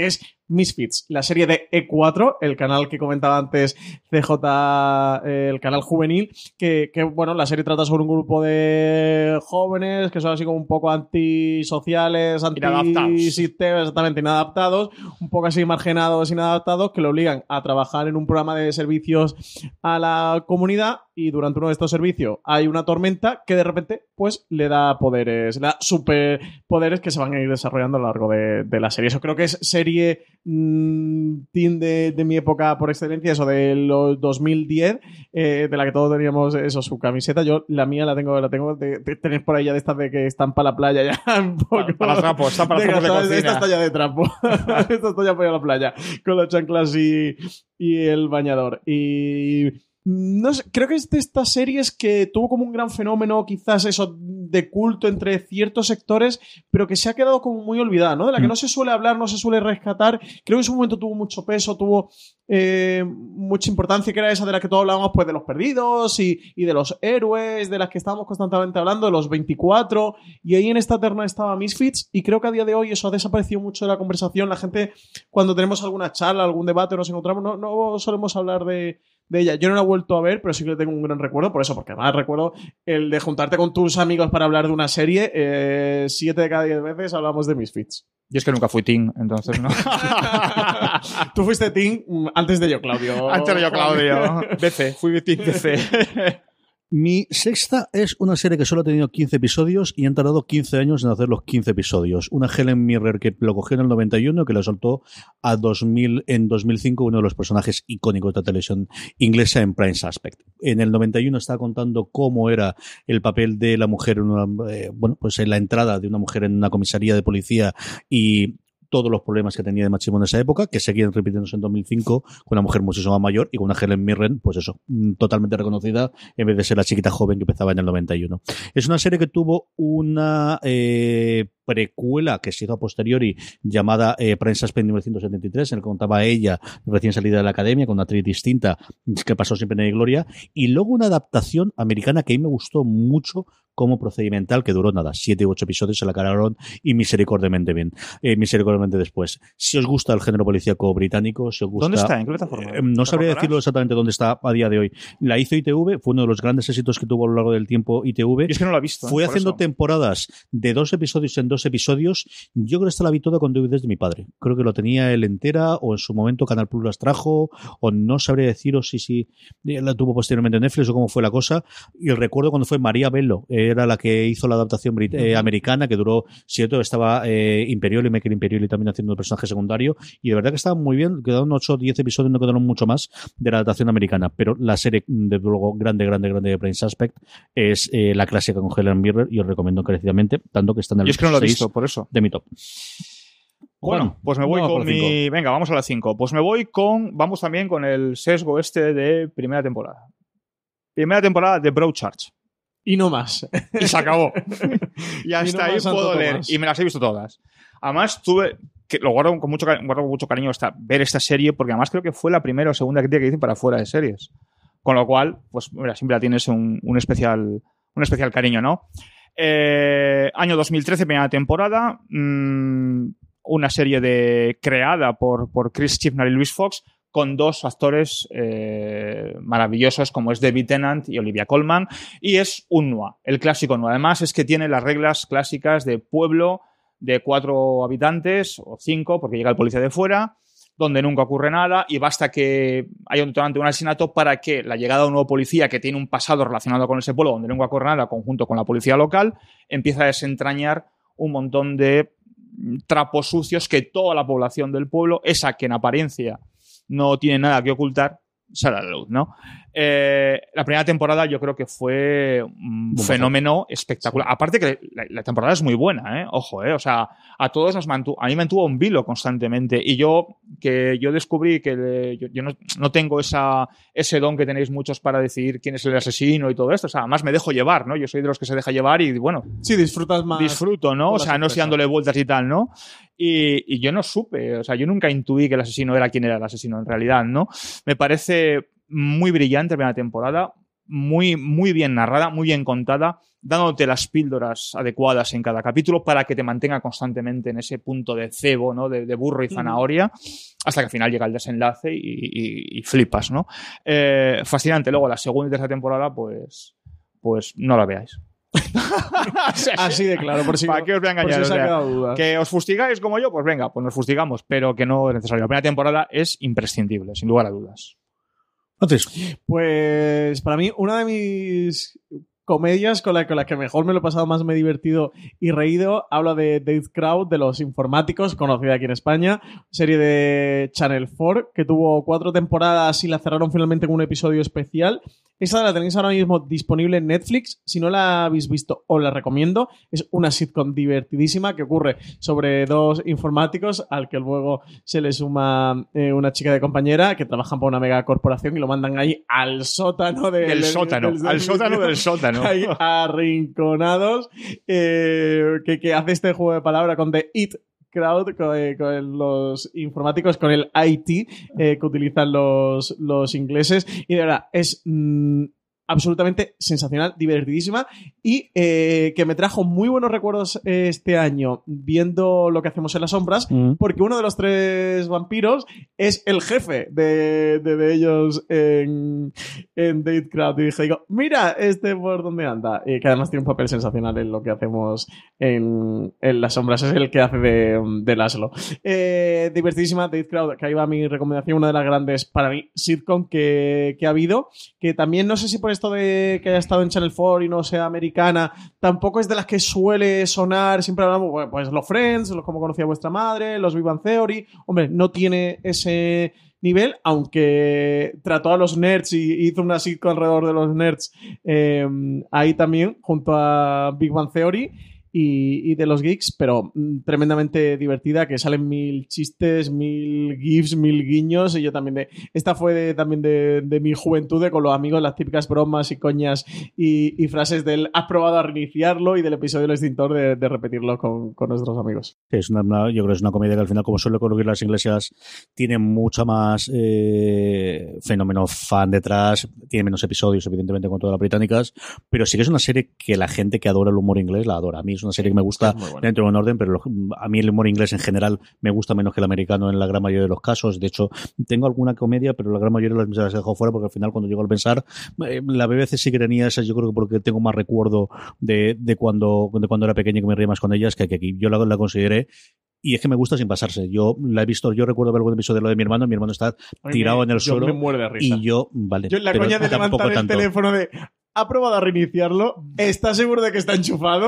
S2: Misfits, la serie de E4, el canal que comentaba antes CJ, el canal juvenil, que bueno, la serie trata sobre un grupo de jóvenes que son así como un poco antisociales, antisistemas, exactamente, inadaptados, un poco así marginados, inadaptados, que lo obligan a trabajar en un programa de servicios a la comunidad, y durante uno de estos servicios hay una tormenta que de repente pues le da poderes, le da superpoderes que se van a ir desarrollando a lo largo de la serie. Eso creo que es serie teen de mi época por excelencia, eso de los 2010, de la que todos teníamos eso, su camiseta. Yo la mía la tengo de tener por ahí ya de estas de que están para la playa ya un poco.
S3: Para trapos, está para trapos de cocina.
S2: Esta está ya de trapo. Esta está ya para ir a la playa con las chanclas y el bañador. Y no sé, creo que es de estas series que tuvo como un gran fenómeno, quizás eso, de culto entre ciertos sectores, pero que se ha quedado como muy olvidada, ¿no? De la que no se suele hablar, no se suele rescatar. Creo que en su momento tuvo mucho peso, tuvo mucha importancia, que era esa de la que todos hablábamos, pues de los perdidos y de los héroes, de las que estábamos constantemente hablando, de los 24, y ahí en esta terna estaba Misfits, y creo que a día de hoy eso ha desaparecido mucho de la conversación. La gente, cuando tenemos alguna charla, algún debate, nos encontramos, no solemos hablar de ella. Yo no la he vuelto a ver, pero sí que tengo un gran recuerdo, por eso, porque además recuerdo el de juntarte con tus amigos para hablar de una serie, 7 de cada 10 veces hablamos de Misfits.
S3: Yo es que nunca fui teen, entonces no.
S2: Tú fuiste teen antes de yo, Claudio.
S3: Antes de yo, Claudio. BC, fui teen BC.
S1: Mi sexta es una serie que solo ha tenido 15 episodios y han tardado 15 años en hacer los 15 episodios. Una Helen Mirren que lo cogió en el 91, que la soltó en 2005, uno de los personajes icónicos de la televisión inglesa en Prime Suspect. En el 91 estaba contando cómo era el papel de la mujer pues en la entrada de una mujer en una comisaría de policía y todos los problemas que tenía de machismo en esa época, que seguían repitiéndose en 2005 con una mujer muchísimo mayor y con una Helen Mirren, pues eso, totalmente reconocida, en vez de ser la chiquita joven que empezaba en el 91. Es una serie que tuvo una precuela que se hizo a posteriori llamada Prime Suspect 1973, en el que contaba ella recién salida de la academia con una actriz distinta que pasó sin pena ni gloria, y luego una adaptación americana que a mí me gustó mucho como procedimental, que duró 7 u 8 episodios, se la cararon y misericordiamente después. Si os gusta el género policíaco británico, si os gusta...
S3: ¿Dónde está? ¿En qué plataforma?
S1: No sabría decirlo exactamente dónde está a día de hoy. La hizo ITV, fue uno de los grandes éxitos que tuvo a lo largo del tiempo ITV.
S3: Y es que no la he visto.
S1: Fue haciendo temporadas de 2 episodios en 2 episodios. Yo creo que esta la vi toda con DVDs de mi padre. Creo que lo tenía él entera, o en su momento Canal Plus las trajo, o no sabría deciros si la tuvo posteriormente en Netflix o cómo fue la cosa. Y recuerdo cuando fue María Bello, era la que hizo la adaptación americana, que duró 7, estaba Imperioli, Michael Imperioli también haciendo el personaje secundario, y de verdad que estaba muy bien. Quedaron 8 o 10 episodios, no quedaron mucho más de la adaptación americana, pero la serie, de luego, grande de Prime Suspect es la clásica con Helen Mirren, y os recomiendo encarecidamente, tanto que está en el 6
S3: por eso.
S1: De mi top.
S3: Bueno, pues me voy con mi... Venga, vamos a la 5. Pues me voy vamos también con el sesgo de primera temporada. Primera temporada de Broadchurch.
S2: Y no más.
S3: Y se acabó. Y hasta ahí puedo leer. Y me las he visto todas. Además, lo guardo con mucho cariño ver esta serie, porque además creo que fue la primera o segunda crítica que dicen para fuera de series. Con lo cual, pues mira, siempre la tienes un especial cariño, ¿no? Año 2013, primera temporada. Una serie creada por Chris Chibnall y Louis Fox, con 2 actores maravillosos como es David Tennant y Olivia Colman, y es un noir, el clásico noir. Además es que tiene las reglas clásicas de pueblo de 4 habitantes o 5, porque llega el policía de fuera, donde nunca ocurre nada, y basta que haya un asesinato para que la llegada de un nuevo policía que tiene un pasado relacionado con ese pueblo donde nunca ocurre nada, conjunto con la policía local, empieza a desentrañar un montón de trapos sucios que toda la población del pueblo, esa que en apariencia no tiene nada que ocultar, sale a la luz, ¿no? La primera temporada yo creo que fue un fenómeno espectacular. Sí. Aparte que la temporada es muy buena, ¿eh? Ojo, ¿eh? O sea, a todos a mí me mantuvo en vilo constantemente. Y yo descubrí que yo no tengo ese don que tenéis muchos para decidir quién es el asesino y todo esto. O sea, además me dejo llevar, ¿no? Yo soy de los que se deja llevar y, bueno...
S2: Sí, disfrutas más.
S3: Disfruto, ¿no? O sea, no estoy dándole vueltas y tal, ¿no? Y yo no supe, o sea, yo nunca intuí que el asesino era quien era el asesino en realidad, ¿no? Me parece muy brillante la primera temporada, muy, muy bien narrada, muy bien contada, dándote las píldoras adecuadas en cada capítulo para que te mantenga constantemente en ese punto de cebo, ¿no? De burro y zanahoria, hasta que al final llega el desenlace y flipas, ¿no? Fascinante. Luego, la segunda y tercera temporada, pues no la veáis.
S2: O sea, así de claro, por si
S3: ¿para qué os voy a engañar?
S2: Por si os ha quedado dudas.
S3: Que os fustigáis como yo, pues venga, pues nos fustigamos, pero que no es necesario. La primera temporada es imprescindible, sin lugar a dudas.
S1: Entonces,
S2: pues para mí, una de mis comedias con la que mejor me lo he pasado, más me he divertido y reído, habla de Death Crowd, de los informáticos, conocida aquí en España, serie de Channel 4, que tuvo 4 temporadas y la cerraron finalmente con un episodio especial. Esa la tenéis ahora mismo disponible en Netflix. Si no la habéis visto, os la recomiendo. Es una sitcom divertidísima que ocurre sobre 2 informáticos al que luego se le suma una chica de compañera que trabajan para una mega corporación y lo mandan ahí al sótano del
S3: sótano. Al sótano del sótano.
S2: Ahí arrinconados. Que hace este juego de palabra con The It Crowd, con los informáticos, con el IT que utilizan los ingleses, y de verdad es absolutamente sensacional, divertidísima, y que me trajo muy buenos recuerdos este año viendo Lo que hacemos en las sombras, porque uno de los 3 vampiros es el jefe de ellos en Death Crowd, y digo, mira este por dónde anda, que además tiene un papel sensacional en Lo que hacemos en las sombras, es el que hace de Laszlo. Divertidísima Death Crowd, que ahí va mi recomendación, una de las grandes para mí sitcom que ha habido, que también no sé si por esto de que haya estado en Channel 4 y no sea americana, tampoco es de las que suele sonar. Siempre hablamos, pues los Friends, los Cómo conocía vuestra madre, los Big Bang Theory. Hombre, no tiene ese nivel, aunque trató a los nerds y hizo una sitcom alrededor de los nerds ahí también, junto a Big Bang Theory y de los geeks, pero tremendamente divertida, que salen 1000 chistes, 1000 gifs, 1000 guiños, y yo también esta fue también de mi juventud, con los amigos, las típicas bromas y coñas y frases del has probado a reiniciarlo, y del episodio del extintor de repetirlo con nuestros amigos.
S1: Sí, yo creo que es una comedia que al final, como suele ocurrir las iglesias, tiene mucho más fenómeno fan detrás, tiene menos episodios evidentemente con todas las británicas, pero sí que es una serie que la gente que adora el humor inglés la adora. A mí es una serie que me gusta dentro de un orden, pero a mí el humor inglés en general me gusta menos que el americano en la gran mayoría de los casos. De hecho, tengo alguna comedia, pero la gran mayoría de las he dejado fuera, porque al final, cuando llego al pensar, la BBC sí que tenía esas, yo creo que porque tengo más recuerdo de cuando era pequeño, que me reía más con ellas, que aquí yo la consideré. Y es que me gusta sin pasarse. Yo la he visto, yo recuerdo ver algún episodio de lo de mi hermano está tirado en el suelo.
S2: Yo me muero de risa.
S1: Y yo, vale.
S2: Yo la coña de levantar el teléfono de ¿ha probado a reiniciarlo? ¿Estás seguro de que está enchufado?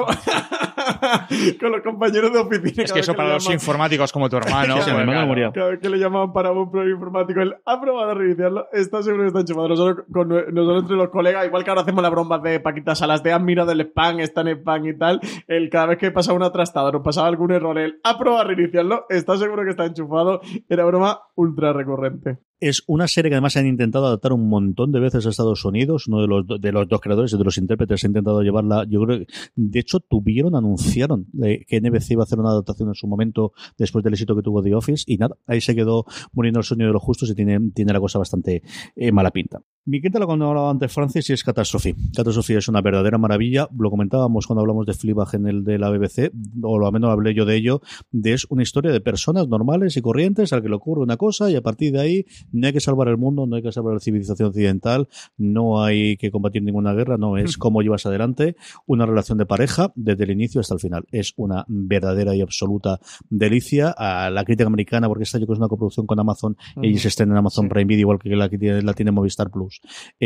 S2: Con los compañeros de oficina.
S3: Es que eso para los informáticos como tu hermano.
S1: Sí, mi hermano moría.
S2: Cada vez que le llamaban para un problema informático, él ha probado a reiniciarlo, ¿estás seguro que está enchufado? Nosotros entre los colegas, igual que ahora hacemos las bromas de Paquita Salas, de han mirado el spam, está en spam y tal, cada vez que pasaba una trastada, nos pasaba algún error, él ha probado a reiniciarlo, ¿estás seguro que está enchufado? Era broma ultra recurrente.
S1: Es una serie que además han intentado adaptar un montón de veces a Estados Unidos. Uno de los 2 creadores y de los intérpretes ha intentado llevarla. Yo creo que, de hecho, anunciaron que NBC iba a hacer una adaptación en su momento después del éxito que tuvo The Office, y nada, ahí se quedó muriendo el sueño de los justos, y tiene la cosa bastante mala pinta. Mi quinta lo hablaba antes Francis, y es Catastrophe. Catastrophe es una verdadera maravilla. Lo comentábamos cuando hablamos de Fleabag en el de la BBC, o al menos hablé yo de ello. Es una historia de personas normales y corrientes al que le ocurre una cosa, y a partir de ahí no hay que salvar el mundo, no hay que salvar la civilización occidental, no hay que combatir ninguna guerra, no, es cómo llevas adelante una relación de pareja desde el inicio hasta el final. Es una verdadera y absoluta delicia. A la crítica americana, porque esta yo creo que es una coproducción con Amazon, y se estrena en Amazon Prime Video, igual que la tiene Movistar Plus.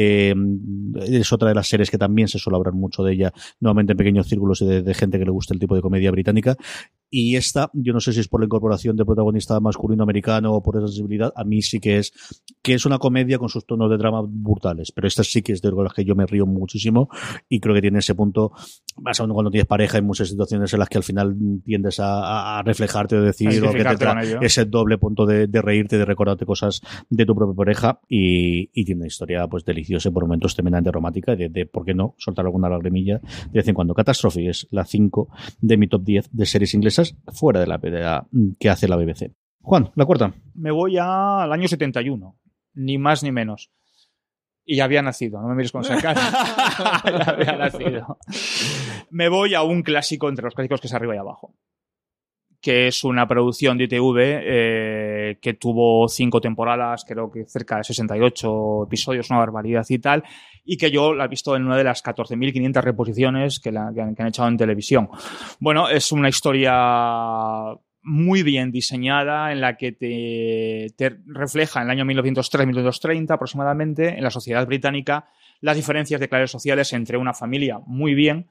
S1: Es otra de las series que también se suele hablar mucho de ella, nuevamente en pequeños círculos de gente que le gusta el tipo de comedia británica. Y esta, yo no sé si es por la incorporación de protagonista masculino americano o por esa sensibilidad, a mí sí que es una comedia con sus tonos de drama brutales, pero esta sí que es de las que yo me río muchísimo, y creo que tiene ese punto, más aún cuando tienes pareja, hay muchas situaciones en las que al final tiendes a reflejarte o decir o que te trae ese doble punto de reírte, de recordarte cosas de tu propia pareja, y tiene una historia pues deliciosa, por momentos tremendamente romántica, de por qué no soltar alguna lagrimilla de vez en cuando. Catastrophe es la 5 de mi top 10 de series inglesas fuera de la que hace la BBC. Juan, la cuarta.
S3: Me voy al año 71, ni más ni menos. Y ya había nacido, no me mires con esa cara. Ya había nacido. Me voy a un clásico entre los clásicos que es Arriba y Abajo, que es una producción de ITV que tuvo 5 temporadas, creo que cerca de 68 episodios, una barbaridad y tal, y que yo la he visto en una de las 14.500 reposiciones que han echado en televisión. Bueno, es una historia muy bien diseñada en la que te refleja en el año 1903-1930 aproximadamente en la sociedad británica las diferencias de clases sociales entre una familia muy bien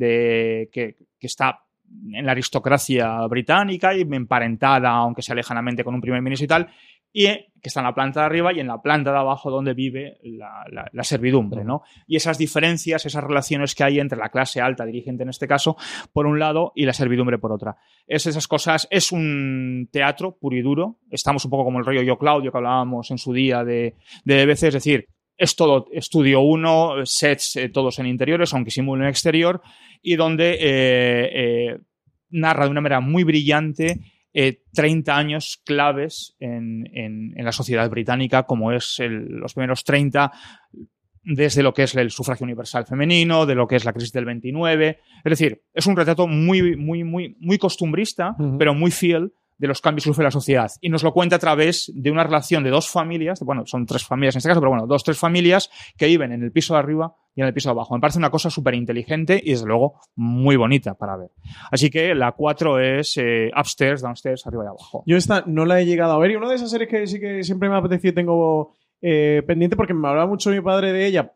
S3: que está en la aristocracia británica y emparentada, aunque sea lejanamente, con un primer ministro y tal, y que está en la planta de arriba y en la planta de abajo donde vive la servidumbre, ¿no? Y esas diferencias, esas relaciones que hay entre la clase alta, dirigente en este caso, por un lado, y la servidumbre por otra. Esas cosas, es un teatro puro y duro. Estamos un poco como el rollo Yo Claudio que hablábamos en su día de BBC, es decir, es todo estudio 1, sets todos en interiores, aunque simulen en exterior, y donde narra de una manera muy brillante 30 años claves en la sociedad británica, como es los primeros 30, desde lo que es el sufragio universal femenino, de lo que es la crisis del 29. Es decir, es un retrato muy costumbrista, pero muy fiel de los cambios que sufre la sociedad. Y nos lo cuenta a través de una relación de 2 familias, bueno, son 3 familias en este caso, pero bueno, 2, 3 familias que viven en el piso de arriba y en el piso de abajo. Me parece una cosa súper inteligente y, desde luego, muy bonita para ver. Así que la 4 es Upstairs, Downstairs, Arriba y Abajo.
S2: Yo esta no la he llegado a ver, y una de esas series que sí que siempre me ha apetecido y tengo pendiente, porque me hablaba mucho mi padre de ella.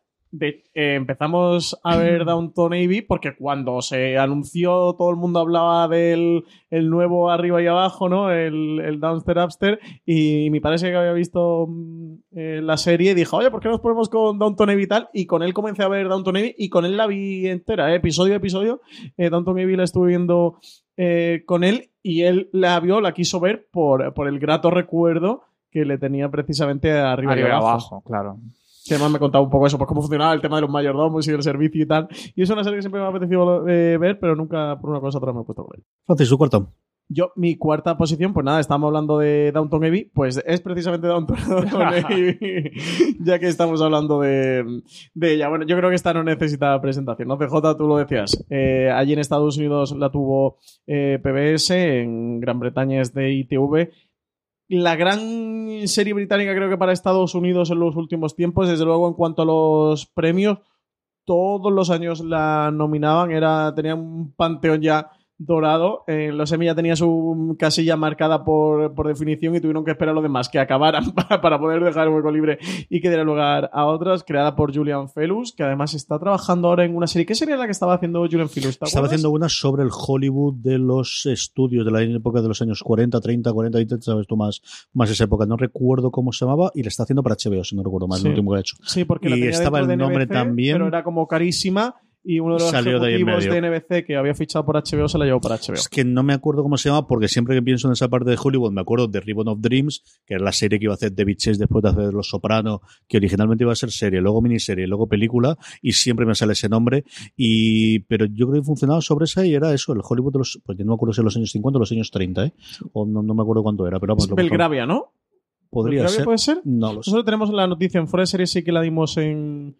S2: Empezamos a ver Downton Abbey porque cuando se anunció todo el mundo hablaba del el nuevo Arriba y Abajo, ¿no? El Downstairs, Upstairs, y mi padre que había visto la serie y dijo, oye, ¿por qué nos ponemos con Downton Abbey y tal? Y con él comencé a ver Downton Abbey y con él la vi entera, episodio a episodio. Downton Abbey la estuve viendo con él y él la vio, la quiso ver por el grato recuerdo que le tenía precisamente Arriba y Abajo.
S3: Claro.
S2: Que además me contaba un poco eso, pues cómo funcionaba el tema de los mayordomos y el servicio y tal. Y es una serie que siempre me ha apetecido ver, pero nunca por una cosa u otra me he puesto con él.
S1: Francis, ¿su cuarto?
S2: Mi cuarta posición, pues nada, estábamos hablando de Downton Abbey, pues es precisamente Downton Abbey, ya que estamos hablando de ella. Bueno, yo creo que esta no necesita presentación, ¿no? CJ, tú lo decías. Allí en Estados Unidos la tuvo PBS, en Gran Bretaña es de ITV. La gran serie británica, creo que para Estados Unidos en los últimos tiempos, desde luego en cuanto a los premios, todos los años la nominaban, tenía un panteón ya dorado. Los Emmy ya tenía su casilla marcada por definición y tuvieron que esperar a los demás que acabaran para poder dejar el hueco libre y que diera lugar a otras, creada por Julian Fellowes, que además está trabajando ahora en una serie. ¿Qué serie es la que estaba haciendo Julian Fellowes?
S1: Estaba haciendo una sobre el Hollywood de los estudios de la época de los años 40, 30, 40, sabes tú más esa época. No recuerdo cómo se llamaba y la está haciendo para HBO, si no recuerdo mal, sí. El último que ha hecho.
S2: Sí, porque la tenía
S1: estaba el nombre
S2: NBC,
S1: también.
S2: Pero era como carísima. Y uno de los ejecutivos de NBC que había fichado por HBO se la llevó para HBO.
S1: Es que no me acuerdo cómo se llama, porque siempre que pienso en esa parte de Hollywood me acuerdo de Ribbon of Dreams, que era la serie que iba a hacer David Chase después de hacer Los Soprano, que originalmente iba a ser serie, luego miniserie, luego película, y siempre me sale ese nombre. Pero yo creo que funcionaba sobre esa y era eso, el Hollywood de los... Pues yo no me acuerdo si los años 50 o los años 30, o no me acuerdo cuánto era. Pero vamos,
S2: es Belgravia, ¿no?
S1: ¿Podría ser?
S2: ¿Puede ser?
S1: No lo sé.
S2: Nosotros tenemos la noticia en Fuera de Series, sí que la dimos en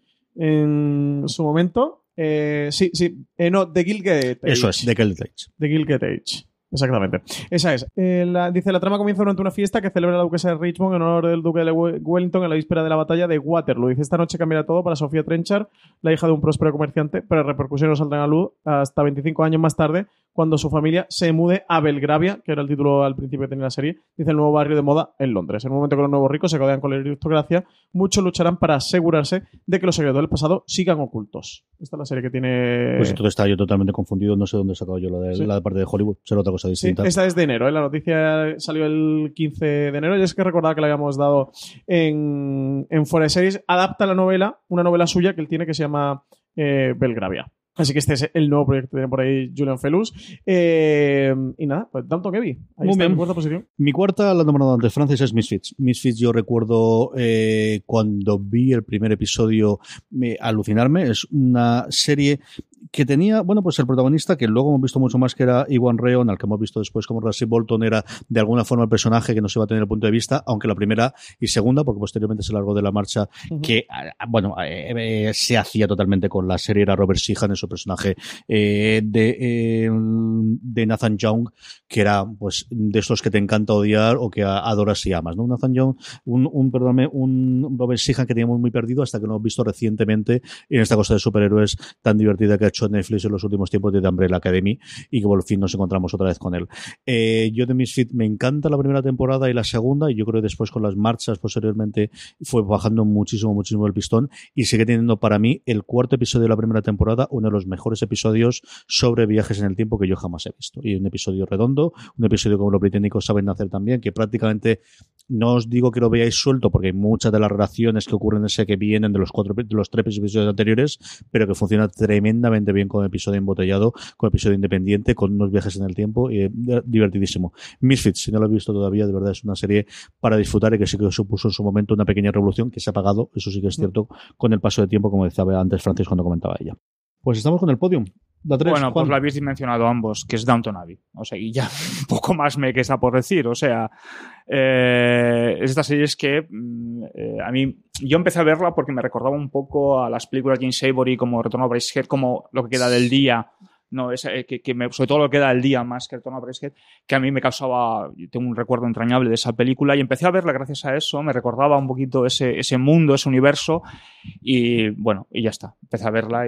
S2: su momento. Sí. No, The Gilded Age.
S1: Eso es, The Gilded Age.
S2: The Gilded Age. Exactamente. Esa es. Dice, la trama comienza durante una fiesta que celebra la duquesa de Richmond en honor del duque de Wellington en la víspera de la batalla de Waterloo. Dice, esta noche cambiará todo para Sofía Trenchard, la hija de un próspero comerciante, pero repercusiones no saldrán a luz hasta 25 años más tarde, cuando su familia se mude a Belgravia, que era el título al principio que tenía la serie, dice, el nuevo barrio de moda en Londres. En el momento que los nuevos ricos se codean con la aristocracia, muchos lucharán para asegurarse de que los secretos del pasado sigan ocultos. Esta es la serie que tiene...
S1: Pues entonces estaba yo totalmente confudido, no sé dónde he sacado yo la parte de Hollywood, será otra cosa distinta.
S2: Sí, esta es de enero, la noticia salió el 15 de enero, y es que recordaba que la habíamos dado en Fuera de Series. Adapta la novela, una novela suya que él tiene que se llama Belgravia. Así que este es el nuevo proyecto que tiene por ahí Julian Fellowes. Y nada, pues Downton Abbey. Ahí está, en cuarta posición.
S1: Mi cuarta, la nombrado antes, Francis, es Misfits. Misfits, yo recuerdo cuando vi el primer episodio alucinarme. Es una serie que tenía, bueno, pues el protagonista, que luego hemos visto mucho más, que era Iwan Rheon, al que hemos visto después como Ramsay Bolton, era de alguna forma el personaje que no se va a tener el punto de vista, aunque la primera y segunda, porque posteriormente se largó de la marcha, que, bueno, se hacía totalmente con la serie, era Robert Sheehan, ese personaje de Nathan Young, que era, pues, de estos que te encanta odiar o que adoras y amas, ¿no? Nathan Young, un Robert Sheehan que teníamos muy perdido hasta que lo hemos visto recientemente en esta cosa de superhéroes tan divertida que ha hecho Netflix en los últimos tiempos de The Umbrella Academy, y que por fin nos encontramos otra vez con él. Yo de Misfit me encanta la primera temporada y la segunda, y yo creo que después con las marchas posteriormente fue bajando muchísimo el pistón, y sigue teniendo para mí el cuarto episodio de la primera temporada uno de los mejores episodios sobre viajes en el tiempo que yo jamás he visto. Y un episodio redondo, un episodio como los británicos saben hacer también, que prácticamente no os digo que lo veáis suelto, porque hay muchas de las relaciones que ocurren en ese que vienen de los tres episodios anteriores, pero que funciona tremendamente bien con episodio embotellado, con episodio independiente, con unos viajes en el tiempo, y divertidísimo. Misfits, si no lo he visto todavía, de verdad es una serie para disfrutar, y que sí que supuso en su momento una pequeña revolución que se ha apagado, eso sí que es cierto, con el paso de tiempo, como decía antes Francis cuando comentaba ella. Pues estamos con el podium. La 3,
S3: bueno,
S1: Juan.
S3: pues lo habéis mencionado ambos, que es Downton Abbey. O sea, y ya un poco más me queda por decir. O sea, esta serie es que a mí, yo empecé a verla porque me recordaba un poco a las películas de James Avery, como Retorno a Brideshead, como Lo que queda del día. No, sobre todo lo que queda del día más que Retorno a Brideshead, que a mí me causaba, tengo un recuerdo entrañable de esa película, y empecé a verla gracias a eso, me recordaba un poquito ese mundo, ese universo, y bueno, y ya está, empecé a verla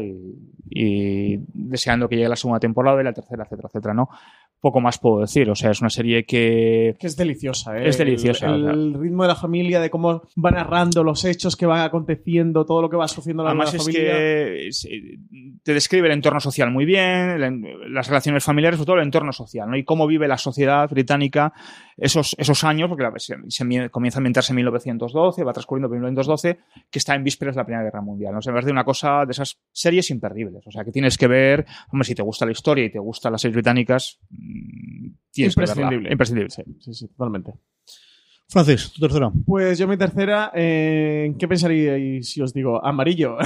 S3: y deseando que llegue la segunda temporada y la tercera, etcétera, ¿no? Poco más puedo decir, o sea, es una serie que
S2: es deliciosa, ¿eh?
S3: Es deliciosa.
S2: El ritmo de la familia, de cómo va narrando los hechos que van aconteciendo, todo lo que va sucediendo en la familia.
S3: Además es que te describe el entorno social muy bien, las relaciones familiares, sobre todo el entorno social, ¿no? Y cómo vive la sociedad británica esos años, porque comienza a ambientarse en 1912, va transcurriendo en 1912, que está en vísperas de la Primera Guerra Mundial, ¿no? O sea, me parece una cosa de esas series imperdibles, o sea, que tienes que ver, hombre, si te gusta la historia y te gustan las series británicas, tienes que verla. Imprescindible.
S2: Sí, totalmente.
S1: Francis, tu tercera.
S2: Pues yo mi tercera, ¿qué pensaríais si os digo amarillo?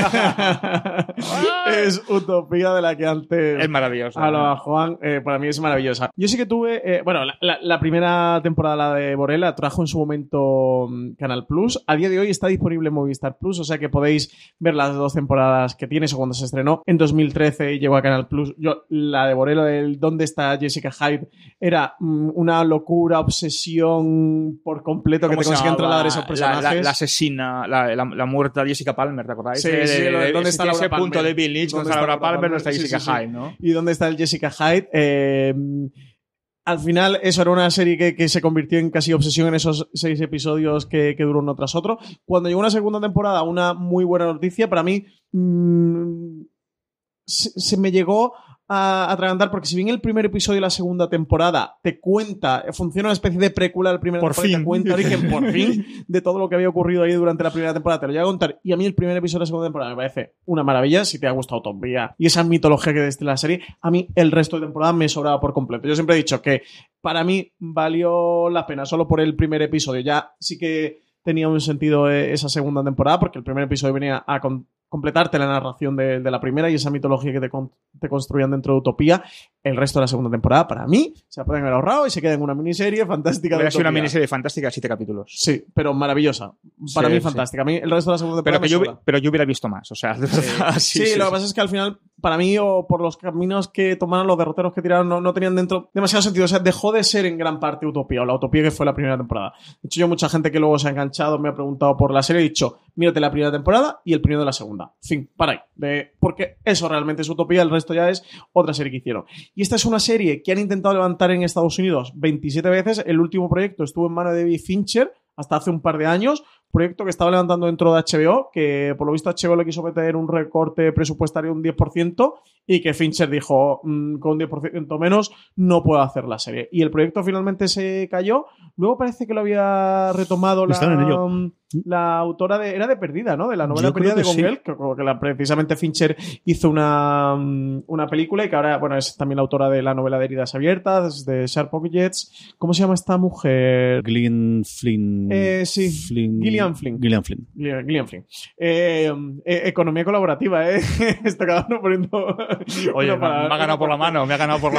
S2: Es Utopía, de la que antes
S3: es maravillosa.
S2: Hablaba Juan, para mí es maravillosa. Yo sí que tuve, bueno, la primera temporada, la de Borella, trajo en su momento Canal Plus. A día de hoy está disponible en Movistar Plus, o sea que podéis ver las 2 temporadas que tiene, o cuando se estrenó en 2013 y llegó a Canal Plus. Yo, la de Borella, del ¿Dónde está Jessica Hyde? Era una locura, obsesión por completo que te consiguen trasladar esos personajes.
S3: La asesina, la muerta Jessica Palmer, ¿te acordáis?
S2: Sí, ¿dónde está Laura
S3: ese
S2: Palmer?
S3: punto de Bill Lynch, ¿dónde está Laura Palmer? No está Jessica Hyde, ¿no?
S2: ¿Y dónde está el Jessica Hyde? Al final, eso era una serie que se convirtió en casi obsesión en esos 6 episodios que duró uno tras otro. Cuando llegó una segunda temporada, una muy buena noticia. Para mí, se me llegó a atragantar, porque si bien el primer episodio de la segunda temporada te cuenta, funciona una especie de precuela del primer temporada, te cuenta origen por fin de todo lo que había ocurrido ahí durante la primera temporada, te lo llega a contar, y a mí el primer episodio de la segunda temporada me parece una maravilla. Si te ha gustado Utopía y esa mitología que destila la serie, a mí el resto de temporada me sobraba por completo. Yo siempre he dicho que para mí valió la pena solo por el primer episodio. Ya sí que tenía un sentido esa segunda temporada, porque el primer episodio venía a completarte la narración de la primera y esa mitología que te construían dentro de Utopía. El resto de la segunda temporada, para mí, se la pueden haber ahorrado y se queda en una miniserie fantástica.
S3: Hubiera sido una miniserie fantástica de 7 capítulos.
S2: Sí, pero maravillosa. Para mí, fantástica. A mí el resto de la segunda temporada
S3: pero yo hubiera visto más, o sea, de verdad.
S2: Sí, lo que pasa es que al final, para mí, o por los caminos que tomaron, los derroteros que tiraron, no tenían dentro demasiado sentido. O sea, dejó de ser en gran parte Utopía, o la Utopía que fue la primera temporada. De hecho, mucha gente que luego se ha enganchado me ha preguntado por la serie, he dicho, mírate la primera temporada y el primero de la segunda. Fin, para ahí. Porque eso realmente es Utopía, el resto ya es otra serie que hicieron. Y esta es una serie que han intentado levantar en Estados Unidos 27 veces. El último proyecto estuvo en manos de David Fincher hasta hace un par de años. Proyecto que estaba levantando dentro de HBO, que por lo visto HBO le quiso meter un recorte presupuestario de un 10% y que Fincher dijo, con un 10% menos no puedo hacer la serie. Y el proyecto finalmente se cayó. Luego parece que lo había retomado
S1: Están en ello.
S2: la autora era de Perdida, ¿no? De la novela Perdida de Gone Girl, que precisamente Fincher hizo una película y que ahora, bueno, es también la autora de la novela de Heridas Abiertas, de Sharp Objects. ¿Cómo se llama esta mujer?
S1: Gillian Flynn.
S2: Sí. Gillian Flynn.
S1: Gillian Flynn.
S2: Economía colaborativa, ¿eh? Está cada uno poniendo...
S3: Oye, me ha ganado por la mano.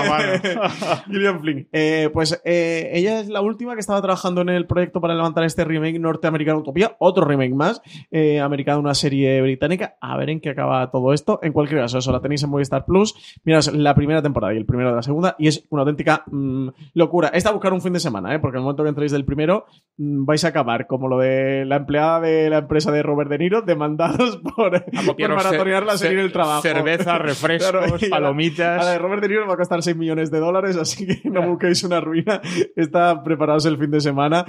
S2: Gillian Flynn. Pues ella es la última que estaba trabajando en el proyecto para levantar este remake norteamericano Utopía, otro remake más, americano, una serie británica. A ver en qué acaba todo esto. En cualquier caso, eso la tenéis en Movistar Plus. Miraos la primera temporada y el primero de la segunda y es una auténtica locura. Esta a buscar un fin de semana, porque en el momento que entréis del primero vais a acabar como lo de la empleada de la empresa de Robert De Niro, demandados por maratonear la serie del trabajo.
S3: Cerveza, refrescos, claro, palomitas.
S2: A la de Robert De Niro va a costar $6 millones, así que no busquéis una ruina. Está preparados el fin de semana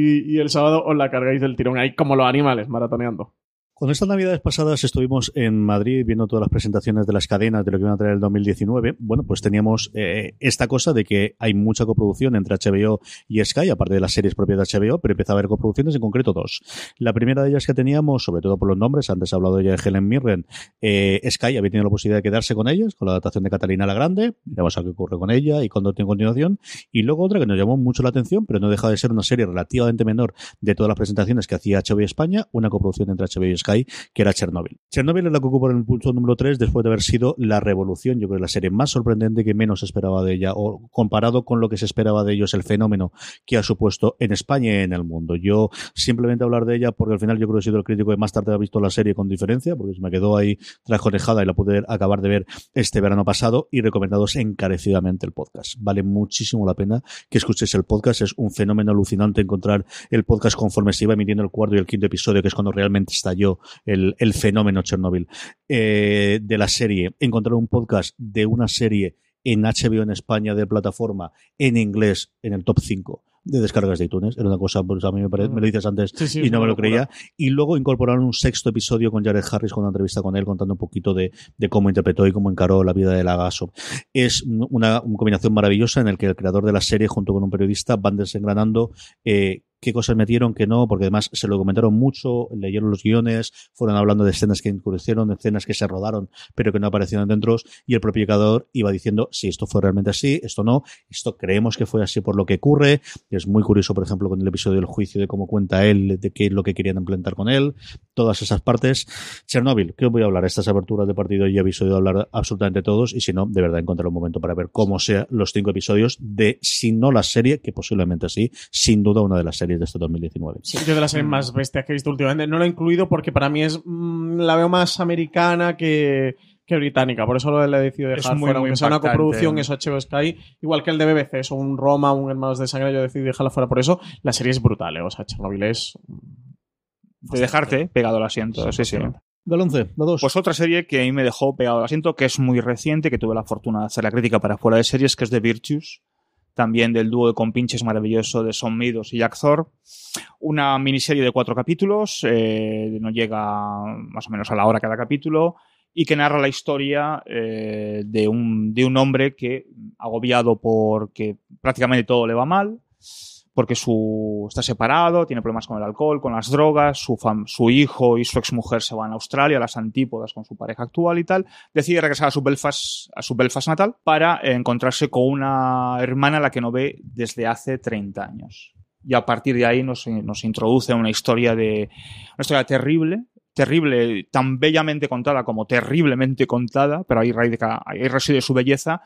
S2: y el sábado os la cargáis del tirón ahí como los animales maratoneando.
S1: Cuando estas navidades pasadas estuvimos en Madrid viendo todas las presentaciones de las cadenas de lo que iban a traer el 2019, bueno, pues teníamos esta cosa de que hay mucha coproducción entre HBO y Sky, aparte de las series propias de HBO, pero empieza a haber coproducciones, en concreto 2. La primera de ellas que teníamos, sobre todo por los nombres, antes he hablado ya de Helen Mirren, Sky había tenido la posibilidad de quedarse con ellas, con la adaptación de Catalina la Grande, miramos a qué ocurre con ella y cuándo tiene continuación, y luego otra que nos llamó mucho la atención, pero no deja de ser una serie relativamente menor de todas las presentaciones que hacía HBO España, una coproducción entre HBO y Sky, que era Chernobyl. Chernobyl es la que ocupa en el punto número 3 después de haber sido la revolución, yo creo, la serie más sorprendente que menos esperaba de ella, o comparado con lo que se esperaba de ellos, el fenómeno que ha supuesto en España y en el mundo. Yo simplemente hablar de ella porque al final yo creo que he sido el crítico que más tarde ha visto la serie con diferencia, porque se me quedó ahí trajonejada y la pude acabar de ver este verano pasado, y recomendados encarecidamente el podcast. Vale muchísimo la pena que escuchéis el podcast, es un fenómeno alucinante encontrar el podcast conforme se iba emitiendo el 4º y el 5º episodio, que es cuando realmente estalló el fenómeno Chernobyl de la serie. Encontrar un podcast de una serie en HBO en España de plataforma en inglés en el top 5 de descargas de iTunes. Era una cosa, pues a mí me parece, me lo dices antes y no me lo creía. Y luego incorporaron un 6º episodio con Jared Harris, con una entrevista con él, contando un poquito de cómo interpretó y cómo encaró la vida de Lagasso. Es una combinación maravillosa en el que el creador de la serie, junto con un periodista, van desengranando qué cosas metieron, qué no, porque además se lo comentaron mucho, leyeron los guiones, fueron hablando de escenas que incurrieron, de escenas que se rodaron, pero que no aparecieron dentro, y el propio creador iba diciendo si esto fue realmente así, esto no, esto creemos que fue así por lo que ocurre. Es muy curioso, por ejemplo, con el episodio del juicio, de cómo cuenta él, de qué es lo que querían implementar con él, todas esas partes. Chernobyl, ¿qué os voy a hablar? Estas aperturas de partido ya habéis oído hablar absolutamente todos, y si no, de verdad encontrar un momento para ver cómo sean los 5 episodios de, si no la serie, que posiblemente sí, sin duda una de las series de este 2019.
S2: Sí, yo de las series más bestias que he visto últimamente, no la he incluido porque para mí es la veo más americana que británica, por eso lo he decidido dejar fuera, aunque sea una coproducción, es HBO Sky, igual que el de BBC, es un Roma, un Hermanos de Sangre, yo decidí dejarla fuera por eso. La serie es brutal, o sea, Chernobyl es
S3: de dejarte pegado al asiento, sí.
S1: Del 11, la 2.
S3: Pues otra serie que a mí me dejó pegado al asiento, que es muy reciente, que tuve la fortuna de hacer la crítica para Fuera de Series, que es The Virtues, también del dúo de compinches maravilloso de Shawn Meadows y Jack Thorpe. Una miniserie de 4 capítulos, no llega más o menos a la hora cada capítulo, y que narra la historia de un hombre que, agobiado porque prácticamente todo le va mal, porque está separado, tiene problemas con el alcohol, con las drogas, su hijo y su exmujer se van a Australia, a las antípodas con su pareja actual y tal, decide regresar a su Belfast natal para encontrarse con una hermana a la que no ve desde hace 30 años. Y a partir de ahí nos introduce una historia terrible, tan bellamente contada como terriblemente contada, pero ahí reside su belleza,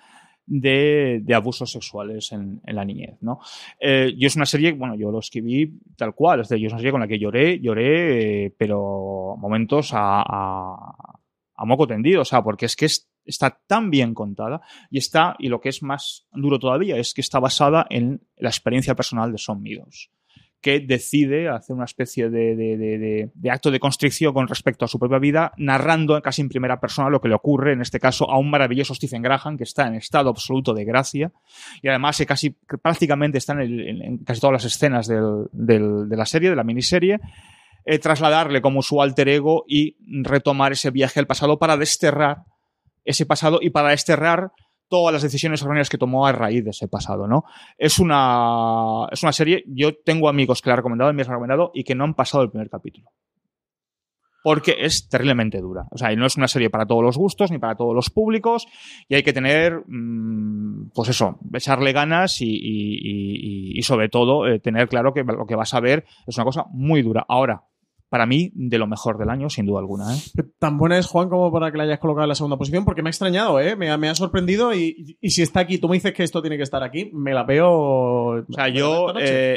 S3: de abusos sexuales en la niñez, ¿no? Yo es una serie, bueno, yo lo escribí tal cual, yo es una serie con la que lloré, pero momentos a moco tendido, o sea, porque es que está tan bien contada y lo que es más duro todavía es que está basada en la experiencia personal de Shawn Meadows, que decide hacer una especie de acto de constricción con respecto a su propia vida, narrando casi en primera persona lo que le ocurre, en este caso, a un maravilloso Stephen Graham, que está en estado absoluto de gracia, y además prácticamente está en casi todas las escenas de la serie, de la miniserie, trasladarle como su alter ego y retomar ese viaje al pasado para desterrar ese pasado y para desterrar todas las decisiones erróneas que tomó a raíz de ese pasado, ¿no? Es una serie, yo tengo amigos que la han recomendado, me han recomendado y que no han pasado el primer capítulo. Porque es terriblemente dura. O sea, no es una serie para todos los gustos ni para todos los públicos y hay que tener, pues eso, echarle ganas y sobre todo tener claro que lo que vas a ver es una cosa muy dura. Ahora, para mí, de lo mejor del año, sin duda alguna.
S2: Tan buena es, Juan, como para que la hayas colocado en la segunda posición, porque me ha extrañado, me ha sorprendido y si está aquí, tú me dices que esto tiene que estar aquí, me la veo...
S3: O sea, yo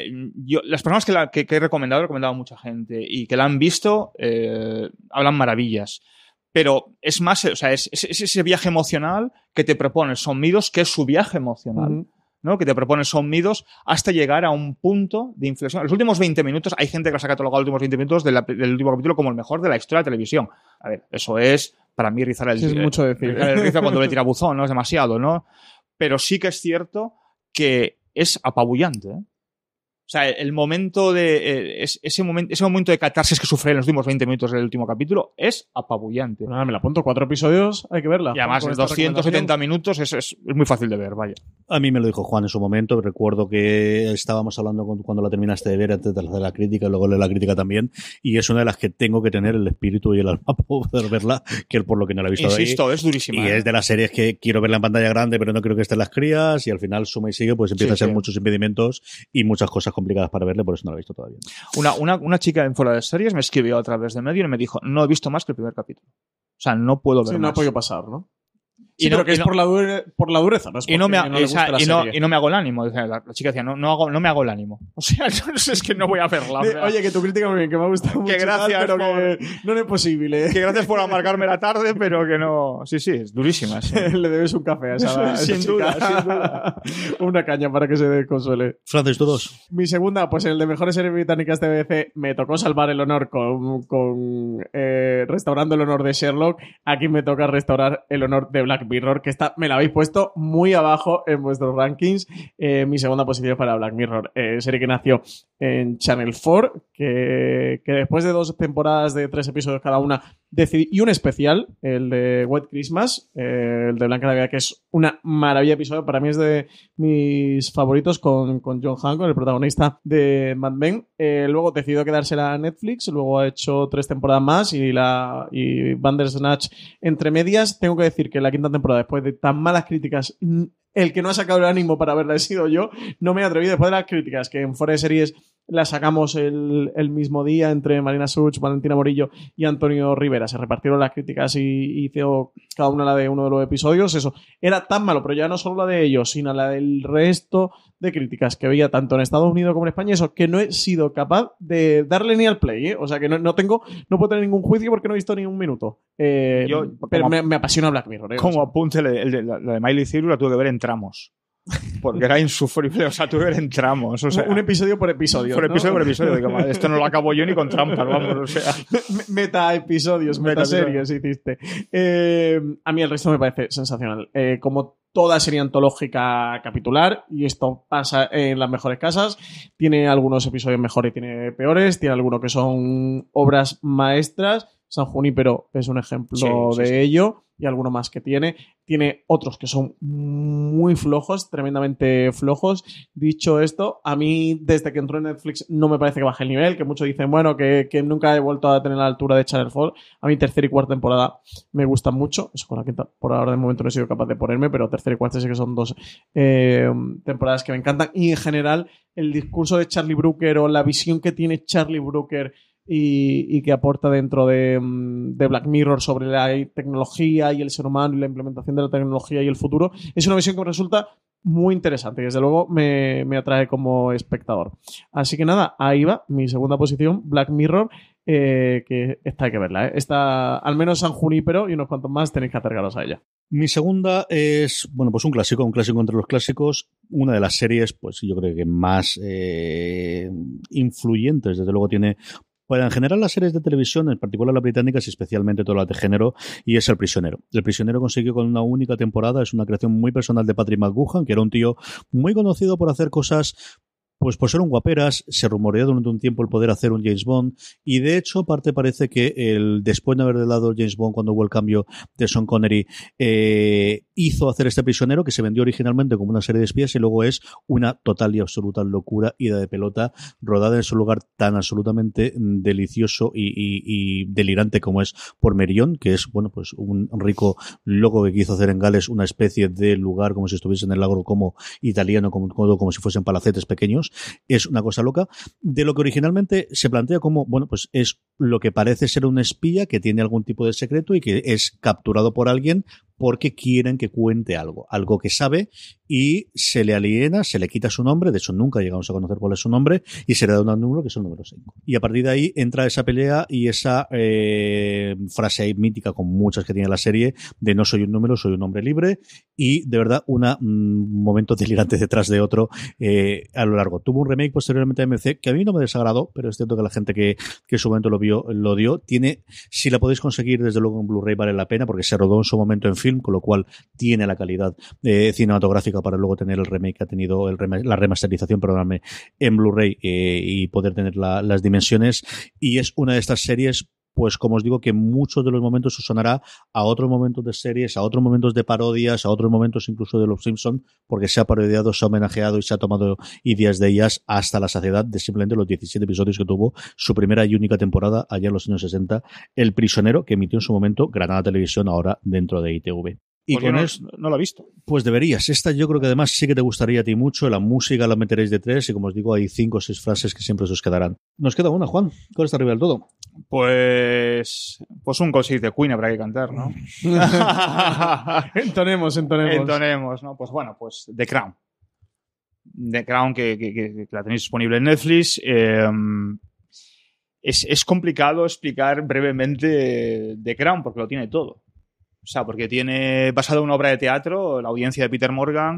S3: las personas que he recomendado a mucha gente y que la han visto, hablan maravillas. Pero es más, o sea, es ese viaje emocional que te propone Shawn Meadows, que es su viaje emocional. Uh-huh. ¿No? Que te propone Shawn Meadows hasta llegar a un punto de inflexión. Los últimos 20 minutos, hay gente que los ha catalogado los últimos 20 minutos del último capítulo como el mejor de la historia de la televisión. A ver, eso es, para mí, rizar el rizo cuando le tira buzón, ¿no? Es demasiado, ¿no? Pero sí que es cierto que es apabullante, ¿eh? O sea, el momento de... ese momento de catarsis que sufre en los últimos 20 minutos del último capítulo es apabullante.
S2: Nada, me la apunto. 4 episodios, hay que verla.
S3: Y además, en 270 minutos es muy fácil de ver, vaya.
S1: A mí me lo dijo Juan en su momento. Recuerdo que estábamos hablando cuando la terminaste de ver, antes de hacer la crítica, y luego de la crítica también. Y es una de las que tengo que tener el espíritu y el alma para poder verla, que por lo que no la he visto.
S3: Insisto,
S1: ahí.
S3: Es durísima.
S1: Y es de las series que quiero verla en pantalla grande, pero no creo que estén las crías. Y al final, suma y sigue, pues empieza a ser muchos impedimentos y muchas cosas complicadas para verle. Por eso no lo he visto todavía.
S3: Una chica en Fuera de Series me escribió a través de medio y me dijo, no he visto más que el primer capítulo. O sea, no puedo ver más.
S2: No ha podido pasar, ¿no?
S3: Sí,
S2: pero que es por la dureza, ¿no? Es
S3: y no me hago el ánimo. La chica decía, no me hago el ánimo. O sea, es que no voy a verla. O sea.
S2: Oye, que tu crítica muy bien, que me ha gustado mucho.
S3: Que gracias,
S2: pero que no es posible.
S3: Que gracias por amargarme la tarde, pero que no. Sí, es durísima. Sí.
S2: Le debes un café a esa
S3: sin duda.
S2: Una caña para que se desconsuele.
S1: Francis, tú dos.
S2: Mi segunda, pues en el de mejores series británicas de BBC, me tocó salvar el honor con restaurando el honor de Sherlock. Aquí me toca restaurar el honor de Black Mirror, que me la habéis puesto muy abajo en vuestros rankings. Mi segunda posición para Black Mirror, serie que nació en Channel 4, que después de 2 temporadas de 3 episodios cada una decidí, y un especial, el de White Christmas, el de Blanca Navidad, que es una maravilla de episodio, para mí es de mis favoritos con John Hancock, el protagonista de Mad Men. Luego decidió quedársela a Netflix, luego ha hecho 3 temporadas más y Bandersnatch entre medias. Tengo que decir que la 5ª temporada, después de tan malas críticas, el que no ha sacado el ánimo para verla he sido yo. No me he atrevido, después de las críticas que en Fuera de Series la sacamos el mismo día entre Marina Such, Valentina Morillo y Antonio Rivera. Se repartieron las críticas y hizo cada una la de uno de los episodios. Eso era tan malo, pero ya no solo la de ellos, sino la del resto de críticas que veía tanto en Estados Unidos como en España. Eso, que no he sido capaz de darle ni al play, ¿eh? O sea, que no puedo tener ningún juicio porque no he visto ni un minuto. Pero me apasiona Black Mirror, ¿eh?
S3: Como apunte, la de Miley Cyrus la tuve que ver en tramos. Porque era insufrible, o sea, tuve que ver en tramos. O sea,
S2: un episodio por episodio.
S3: Por episodio por episodio. Digo, esto no lo acabo yo ni con trampas, vamos, o sea.
S2: Meta-episodios, meta-series hiciste. A mí el resto me parece sensacional. Como toda serie antológica capitular, y esto pasa en las mejores casas, tiene algunos episodios mejores y tiene peores, tiene algunos que son obras maestras. San Junípero es un ejemplo de ello, y alguno más que tiene otros que son muy flojos, tremendamente flojos. Dicho esto, a mí desde que entró en Netflix no me parece que baje el nivel, que muchos dicen, bueno, que nunca he vuelto a tener la altura de Channel 4. A mí 3ª y 4ª temporada me gustan mucho, eso con la 5ª por ahora de momento no he sido capaz de ponerme, pero 3ª y 4ª sí que son 2 temporadas que me encantan, y en general el discurso de Charlie Brooker o la visión que tiene Charlie Brooker y que aporta dentro de Black Mirror sobre la tecnología y el ser humano y la implementación de la tecnología y el futuro, es una visión que me resulta muy interesante y desde luego me atrae como espectador. Así que nada, ahí va mi segunda posición, Black Mirror, que esta hay que verla, ¿eh? Esta, al menos San Junípero y unos cuantos más tenéis que acercaros a ella.
S1: Mi segunda es, bueno, pues un clásico entre los clásicos, una de las series, pues yo creo que más influyentes, desde luego tiene. Pues en general las series de televisión, en particular las británicas y especialmente todas las de género, y es El Prisionero. El Prisionero consiguió con una única temporada, es una creación muy personal de Patrick McGoohan, que era un tío muy conocido por hacer cosas Pues por ser un guaperas, se rumoreó durante un tiempo el poder hacer un James Bond, y de hecho parece que después de haber dado James Bond cuando hubo el cambio de Sean Connery, hizo hacer este prisionero que se vendió originalmente como una serie de espías y luego es una total y absoluta locura, ida de pelota, rodada en su lugar tan absolutamente delicioso y delirante como es por Merion, que es, bueno, pues un rico loco que quiso hacer en Gales una especie de lugar como si estuviese en el lago como italiano, como si fuesen palacetes pequeños. Es una cosa loca, de lo que originalmente se plantea como, bueno, pues es lo que parece ser un espía que tiene algún tipo de secreto y que es capturado por alguien porque quieren que cuente algo que sabe, y se le aliena, se le quita su nombre, de hecho nunca llegamos a conocer cuál es su nombre, y se le da un número que es el número 5. Y a partir de ahí entra esa pelea y esa frase ahí mítica, con muchas que tiene la serie, de no soy un número, soy un hombre libre, y de verdad un momento delirante detrás de otro a lo largo. Tuvo un remake posteriormente de MC que a mí no me desagradó, pero es cierto que la gente que en su momento lo dio. Tiene, si la podéis conseguir desde luego en Blu-ray vale la pena, porque se rodó en su momento en film, con lo cual tiene la calidad cinematográfica para luego tener el remake que ha tenido, la remasterización, perdóname, en Blu-ray y poder tener las dimensiones. Y es una de estas series, pues como os digo, que muchos de los momentos os sonará a otros momentos de series, a otros momentos de parodias, a otros momentos incluso de Los Simpson, porque se ha parodiado, se ha homenajeado y se ha tomado ideas de ellas hasta la saciedad de simplemente los 17 episodios que tuvo su primera y única temporada allá en los años 60, El Prisionero, que emitió en su momento Granada Televisión, ahora dentro de ITV. Y
S3: pues con no lo he visto.
S1: Pues deberías. Esta yo creo que además sí que te gustaría a ti mucho. La música la meteréis de 3 y como os digo hay 5 o 6 frases que siempre os quedarán. Nos queda una, Juan. ¿Cuál está arriba del todo?
S3: Pues un Cold Save the Queen habrá que cantar, ¿no?
S2: Entonemos,
S3: ¿no? Pues bueno, pues The Crown. The Crown que la tenéis disponible en Netflix. Es complicado explicar brevemente The Crown porque lo tiene todo. O sea, porque tiene, basado en una obra de teatro, la audiencia de Peter Morgan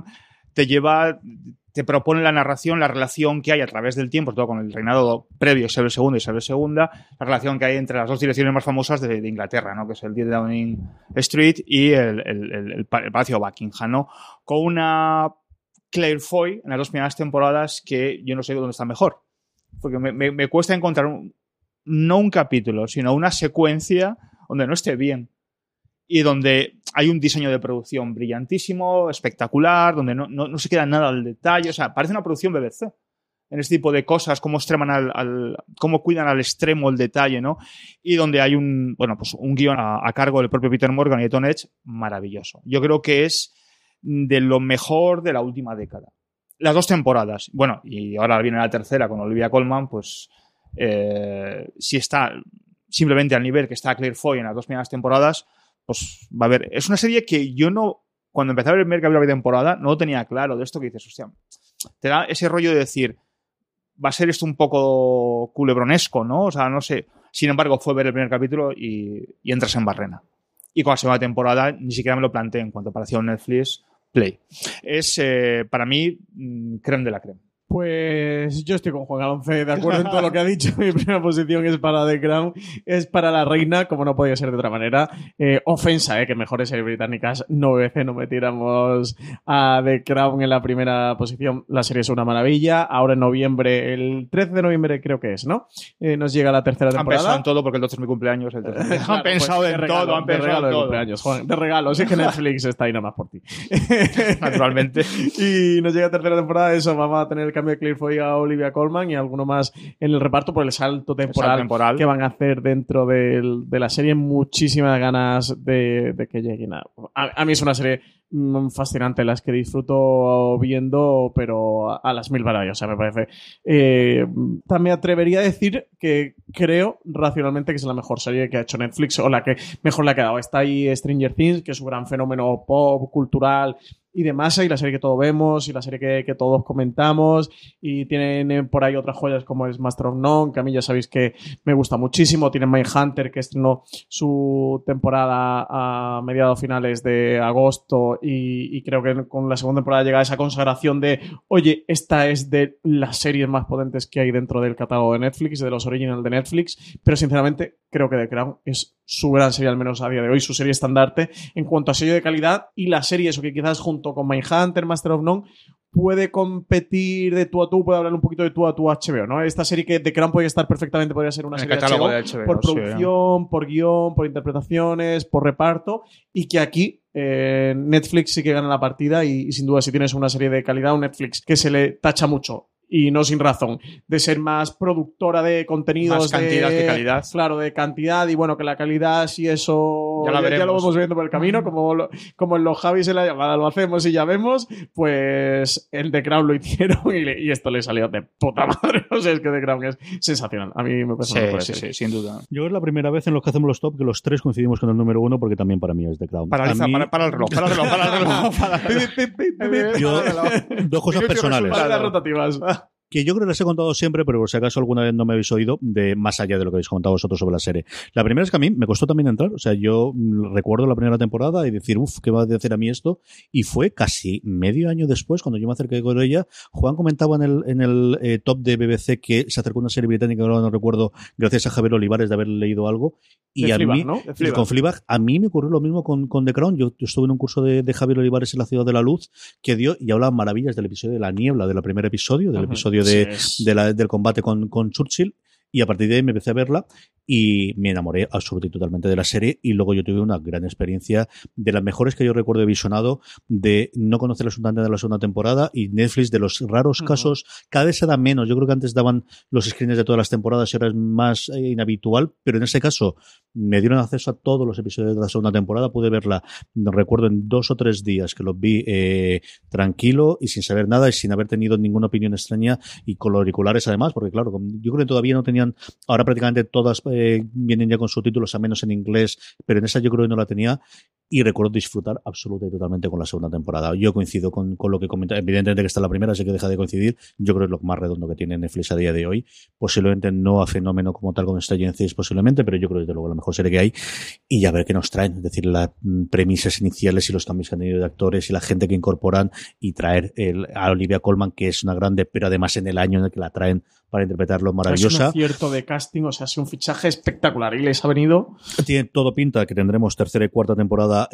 S3: te propone la narración, la relación que hay a través del tiempo, todo con el reinado previo, Isabel II y Isabel II, la relación que hay entre las dos direcciones más famosas de Inglaterra, ¿no? Que es el 10 de Downing Street y el Palacio Buckingham, ¿no? Con una Claire Foy en las dos primeras temporadas que yo no sé dónde está mejor. Porque me cuesta encontrar no un capítulo, sino una secuencia donde no esté bien. Y donde hay un diseño de producción brillantísimo, espectacular, donde no se queda nada al detalle. O sea, parece una producción BBC. En este tipo de cosas, cómo extreman cómo cuidan al extremo el detalle, ¿no? Y donde hay un guión a cargo del propio Peter Morgan y de Tom Edge maravilloso. Yo creo que es de lo mejor de la última década. Las dos temporadas. Bueno, y ahora viene la tercera con Olivia Colman, pues si está simplemente al nivel que está Claire Foy en las dos primeras temporadas, pues va a haber. Es una serie que yo cuando empecé a ver el primer capítulo de temporada, no lo tenía claro de esto que dices, hostia, te da ese rollo de decir, va a ser esto un poco culebronesco, ¿no? O sea, no sé. Sin embargo, fue ver el primer capítulo y entras en barrena. Y con la segunda temporada ni siquiera me lo planteé en cuanto apareció en Netflix, Play. Es, para mí, creme de la creme.
S2: Pues yo estoy con Juan Galonce de acuerdo en todo lo que ha dicho. Mi primera posición es para The Crown, es para La Reina, como no podía ser de otra manera. Ofensa, que mejores series británicas 9 veces no metiéramos a The Crown en la primera posición. La serie es una maravilla. Ahora en noviembre, el 13 de noviembre creo que es, ¿no? Nos llega la tercera temporada.
S3: Han pensado en todo porque el 12 es mi cumpleaños. Han pensado
S2: pues,
S3: en regalo,
S2: todo, han pensado en todo. Cumpleaños, Juan, de regalo. Sí que Netflix está ahí nada más por ti.
S3: Naturalmente.
S2: Y nos llega tercera temporada, eso, vamos a tener el cambio de Claire Foy a Olivia Colman y alguno más en el reparto por el salto temporal que van a hacer dentro de la serie. Muchísimas ganas de que lleguen. A mí es una serie fascinante, las que disfruto viendo, pero a las mil maravillas. O sea, me parece. Me atrevería a decir que creo racionalmente que es la mejor serie que ha hecho Netflix o la que mejor le ha quedado. Está ahí Stranger Things, que es un gran fenómeno pop, cultural y de masa, y la serie que todos vemos y la serie que todos comentamos, y tienen por ahí otras joyas como es Master of None, que a mí ya sabéis que me gusta muchísimo. Tienen Mindhunter, que estrenó su temporada a mediados finales de agosto, y creo que con la segunda temporada llega esa consagración de, oye, esta es de las series más potentes que hay dentro del catálogo de Netflix, de los originals de Netflix, pero sinceramente creo que The Crown es su gran serie, al menos a día de hoy, su serie estandarte en cuanto a sello de calidad, y la serie, eso que quizás junto con Mindhunter, Master of None, puede competir de tú a tú, puede hablar un poquito de tú a tú a HBO, ¿no? Esta serie que The Crown podría estar perfectamente, podría ser una serie de HBO, por producción, por guión, por interpretaciones, por reparto, y que aquí Netflix sí que gana la partida y sin duda si tienes una serie de calidad, un Netflix que se le tacha mucho, y no sin razón, de ser más productora de contenidos.
S3: Más cantidad que calidad.
S2: Claro, de cantidad, y bueno, que la calidad, si eso
S3: ya lo
S2: vamos viendo por el camino, como en los Javis en la llamada lo hacemos y ya vemos, pues en The Crown lo hicieron y esto le salió de puta madre. O sea, es que The Crown es sensacional. A mí me parece
S3: sí, sin duda.
S1: Yo creo que es la primera vez en los que hacemos los top que los tres coincidimos con el número 1, porque también para mí es The Crown.
S3: Para el reloj.
S1: Yo, dos cosas personales.
S2: Para las rotativas.
S1: Que yo creo que les he contado siempre, pero por si acaso alguna vez no me habéis oído, de más allá de lo que habéis contado vosotros sobre la serie. La primera es que a mí me costó también entrar. O sea, yo recuerdo la primera temporada y decir, ¿qué va a decir a mí esto? Y fue casi medio año después, cuando yo me acerqué con ella, Juan comentaba en el top de BBC que se acercó a una serie británica, ahora no recuerdo, gracias a Javier Olivares de haber leído algo. Y a mí, ¿no? Con Fleabag, a mí me ocurrió lo mismo con The Crown. Yo estuve en un curso de Javier Olivares en la Ciudad de la Luz que dio y hablaba maravillas del episodio de la niebla, del primer episodio, del episodio del combate con Churchill, y a partir de ahí me empecé a verla y me enamoré absolutamente y totalmente de la serie, y luego yo tuve una gran experiencia, de las mejores que yo recuerdo he visionado, de no conocer absolutamente de la segunda temporada, y Netflix, de los raros casos, cada vez se da menos. Yo creo que antes daban los screens de todas las temporadas y ahora es más inhabitual, pero en ese caso me dieron acceso a todos los episodios de la segunda temporada, pude verla, no recuerdo, en 2 o 3 días que los vi tranquilo y sin saber nada y sin haber tenido ninguna opinión extraña, y con los auriculares además, porque claro, yo creo que todavía no tenían, ahora prácticamente todas vienen ya con subtítulos, a menos en inglés, pero en esa yo creo que no la tenía, y recuerdo disfrutar absolutamente y totalmente con la segunda temporada. Yo coincido con lo que comenta, evidentemente que está la primera, así que deja de coincidir. Yo creo que es lo más redondo que tiene Netflix a día de hoy, posiblemente no a fenómeno como tal con Stranger Things posiblemente, pero yo creo que desde luego la mejor serie que hay, y ya ver qué nos traen, es decir, las premisas iniciales y los cambios que han tenido de actores y la gente que incorporan, y traer a Olivia Colman, que es una grande, pero además en el año en el que la traen para interpretarlo, maravillosa.
S2: Es un acierto de casting, o sea, es un fichaje espectacular y les ha venido.
S1: Tiene todo pinta que tendremos tercera y cuarta temporada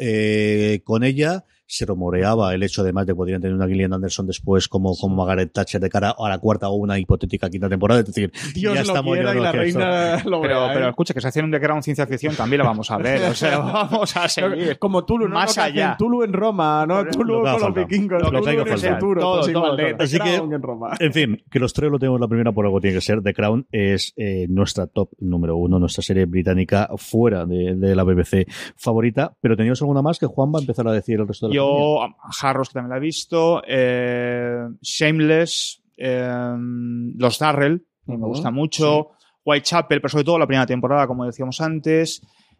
S1: con ella. Se rumoreaba el hecho además de que podrían tener una Gillian Anderson después como Margaret Thatcher de cara a la cuarta o una hipotética quinta temporada. Es decir,
S2: Dios
S1: ya
S2: lo
S1: estamos
S2: quiera y la reina lo vea.
S3: Pero escucha, que se hacen un The Crown ciencia ficción, también lo vamos a ver. O sea, vamos a seguir.
S2: Como Tulu, ¿no?
S3: Más allá.
S2: Tulu en Roma, ¿no? Tulu con los vikingos.
S1: Lo que hay que faltar.
S2: Todo,
S1: así que, en fin, que los tres lo tenemos la primera por algo tiene que ser. The Crown es nuestra top número 1, nuestra serie británica fuera de la BBC favorita. Pero ¿teníamos alguna más que Juan va a empezar a decir el resto de la familia?
S3: Harrows, que también la he visto, Shameless, Los Darrell, me gusta mucho, sí. Whitechapel, pero sobre todo la primera temporada, como decíamos antes,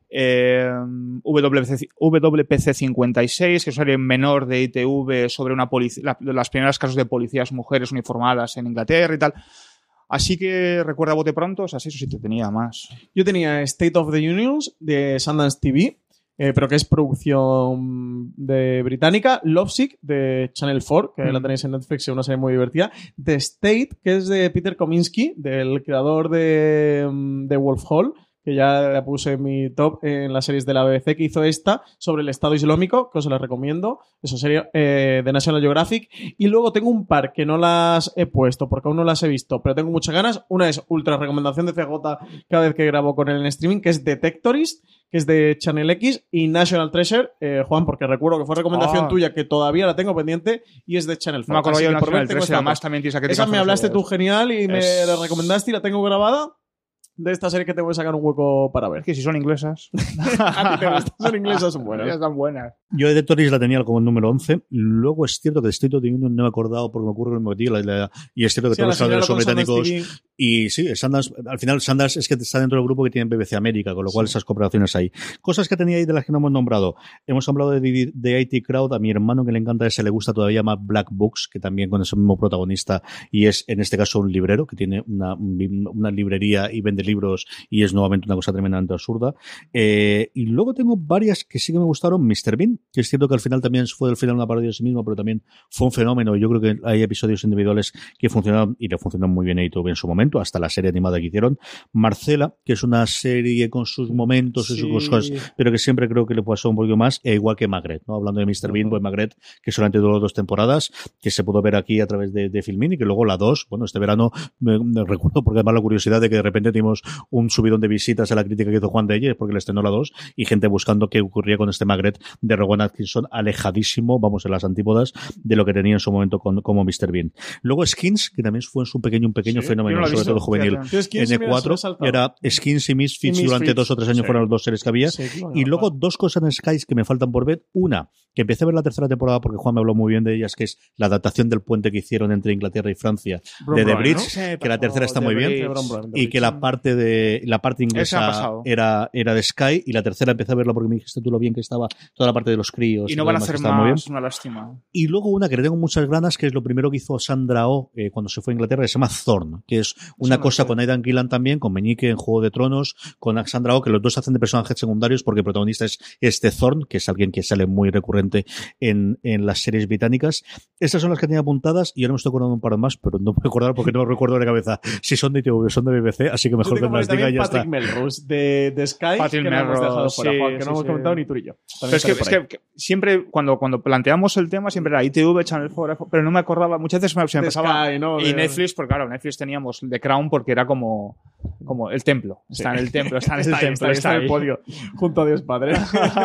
S3: WPC 56, que es una serie menor de ITV sobre las primeras casos de policías mujeres uniformadas en Inglaterra y tal. Así que recuerda a bote pronto, o sea, 6 o 7 tenía más.
S2: Yo tenía State of the Unions de Sundance TV, pero que es producción de británica. Lovesick de Channel 4, que la tenéis en Netflix, es una serie muy divertida. The State, que es de Peter Kominsky, del creador de Wolf Hall, que ya la puse en mi top en las series de la BBC, que hizo esta sobre el Estado Islámico, que os la recomiendo. Esa serie de National Geographic. Y luego tengo un par que no las he puesto porque aún no las he visto, pero tengo muchas ganas. Una es ultra recomendación de CJ cada vez que grabo con él en streaming, que es Detectorist, que es de Channel X, y National Treasure, Juan, porque recuerdo que fue recomendación tuya, que todavía la tengo pendiente, y es de Channel 4.
S3: No me acuerdo yo de National Treasure, además también tienes que
S2: esa me hablaste tú genial y me la recomendaste y la tengo grabada. De esta serie que te voy a sacar un hueco para ver.
S3: Es que si son inglesas.
S2: A ti te gustan, son inglesas, son buenas.
S3: Ya están buenas.
S1: Yo de Detectorist la tenía como el número 11. Luego es cierto que de State of the Union no me he acordado porque me ocurre lo que y es cierto que todos los canales son británicos. Y sí, Sundance, al final Sundance es que está dentro del grupo que tiene BBC América, con lo cual esas cooperaciones hay. Cosas que tenía ahí de las que no hemos nombrado. Hemos hablado de IT Crowd. A mi hermano que le encanta ese le gusta todavía más Black Books, que también con ese mismo protagonista, y es en este caso un librero que tiene una librería y vende libros, y es nuevamente una cosa tremendamente absurda. Y luego tengo varias que sí que me gustaron. Mr. Bean, que es cierto que al final también fue del final una parodia de sí mismo, pero también fue un fenómeno. Yo creo que hay episodios individuales que funcionaron y le funcionaron muy bien a YouTube en su momento. momento, hasta la serie animada que hicieron. Marcela, que es una serie con sus momentos y sus cosas, pero que siempre creo que le pasó un poquito más, igual que Magret, ¿no? Hablando de Mr. Bean, pues Magret, que solamente duró 2 temporadas, que se pudo ver aquí a través de Filmin, y que luego la 2, bueno, este verano me recuerdo, porque además la curiosidad de que de repente tuvimos un subidón de visitas a la crítica que hizo Juan de ella, porque le estrenó la 2, y gente buscando qué ocurría con este Magret de Rowan Atkinson, alejadísimo, vamos, en las antípodas de lo que tenía en su momento como Mr. Bean. Luego Skins, que también fue un pequeño fenómeno, sobre todo juvenil. N4 era Skins y Misfits durante 2 o 3 años, fueron las 2 series que había. Y luego 2 cosas en Sky que me faltan por ver. Una, que empecé a ver la tercera temporada porque Juan me habló muy bien de ellas, que es la adaptación del puente que hicieron entre Inglaterra y Francia de The Bridge, ¿no? Que la tercera está muy bien, y que la parte inglesa era de Sky, y la tercera empecé a verla porque me dijiste tú lo bien que estaba toda la parte de los críos.
S3: Y no van a hacer más, una lástima.
S1: Y luego una que le tengo muchas ganas, que es lo primero que hizo Sandra Oh cuando se fue a Inglaterra, que se llama Thorne, que es una cosa con Aidan Gillan también, con Meñique en Juego de Tronos, con Sandra Oh, que los dos hacen de personajes secundarios, porque el protagonista es este Thorne, que es alguien que sale muy recurrente en las series británicas. Estas son las que tenía apuntadas, y ahora me estoy acordando un par más, pero no puedo recordar porque no recuerdo de cabeza si son de ITV o son de BBC, así que mejor que me las diga y ya está.
S2: Patrick Melrose de Sky,
S3: Patrick
S2: que no hemos dejado fuera, Juan, que no hemos comentado ni tú y yo.
S3: Pero es que siempre, cuando planteamos el tema, siempre era ITV, Channel 4, pero no me acordaba, muchas veces se me pasaba. Sky, ¿no? Y Netflix, porque claro, Netflix teníamos The Crown porque era como el templo. Está en el templo, está en
S2: el podio, junto a Dios Padre.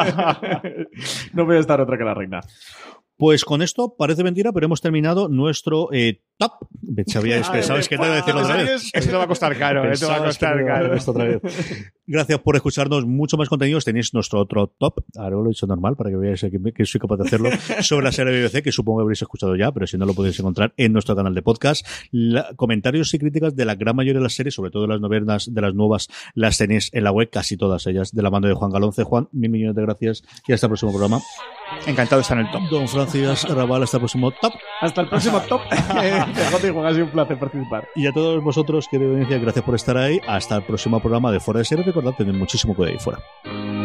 S2: No voy a estar otra que la reina.
S1: Pues con esto, parece mentira, pero hemos terminado nuestro top. ¿Sabíais que sabes que te voy a decirlo otra vez?
S3: Eso te va a costar caro. Te va a costar caro.
S1: Esto otra vez. Gracias por escucharnos. Mucho más contenidos. Tenéis nuestro otro top. Ahora lo he dicho normal para que veáis que soy capaz de hacerlo. Sobre la serie BBC, que supongo que habréis escuchado ya, pero si no lo podéis encontrar en nuestro canal de podcast. Comentarios y críticas de la gran mayoría de las series, sobre todo de las novenas, de las nuevas, las tenéis en la web, casi todas ellas, de la mano de Juan Galonce. Juan, 1000 millones de gracias y hasta el próximo programa.
S3: Encantado de estar en el top.
S1: Don Francis Arrabal, hasta el próximo top.
S2: Hasta el próximo top. Ha sido un placer participar.
S1: Y a todos vosotros, querida audiencia, gracias por estar ahí. Hasta el próximo programa de Fuera de Series. Recordad, tener muchísimo cuidado ahí fuera.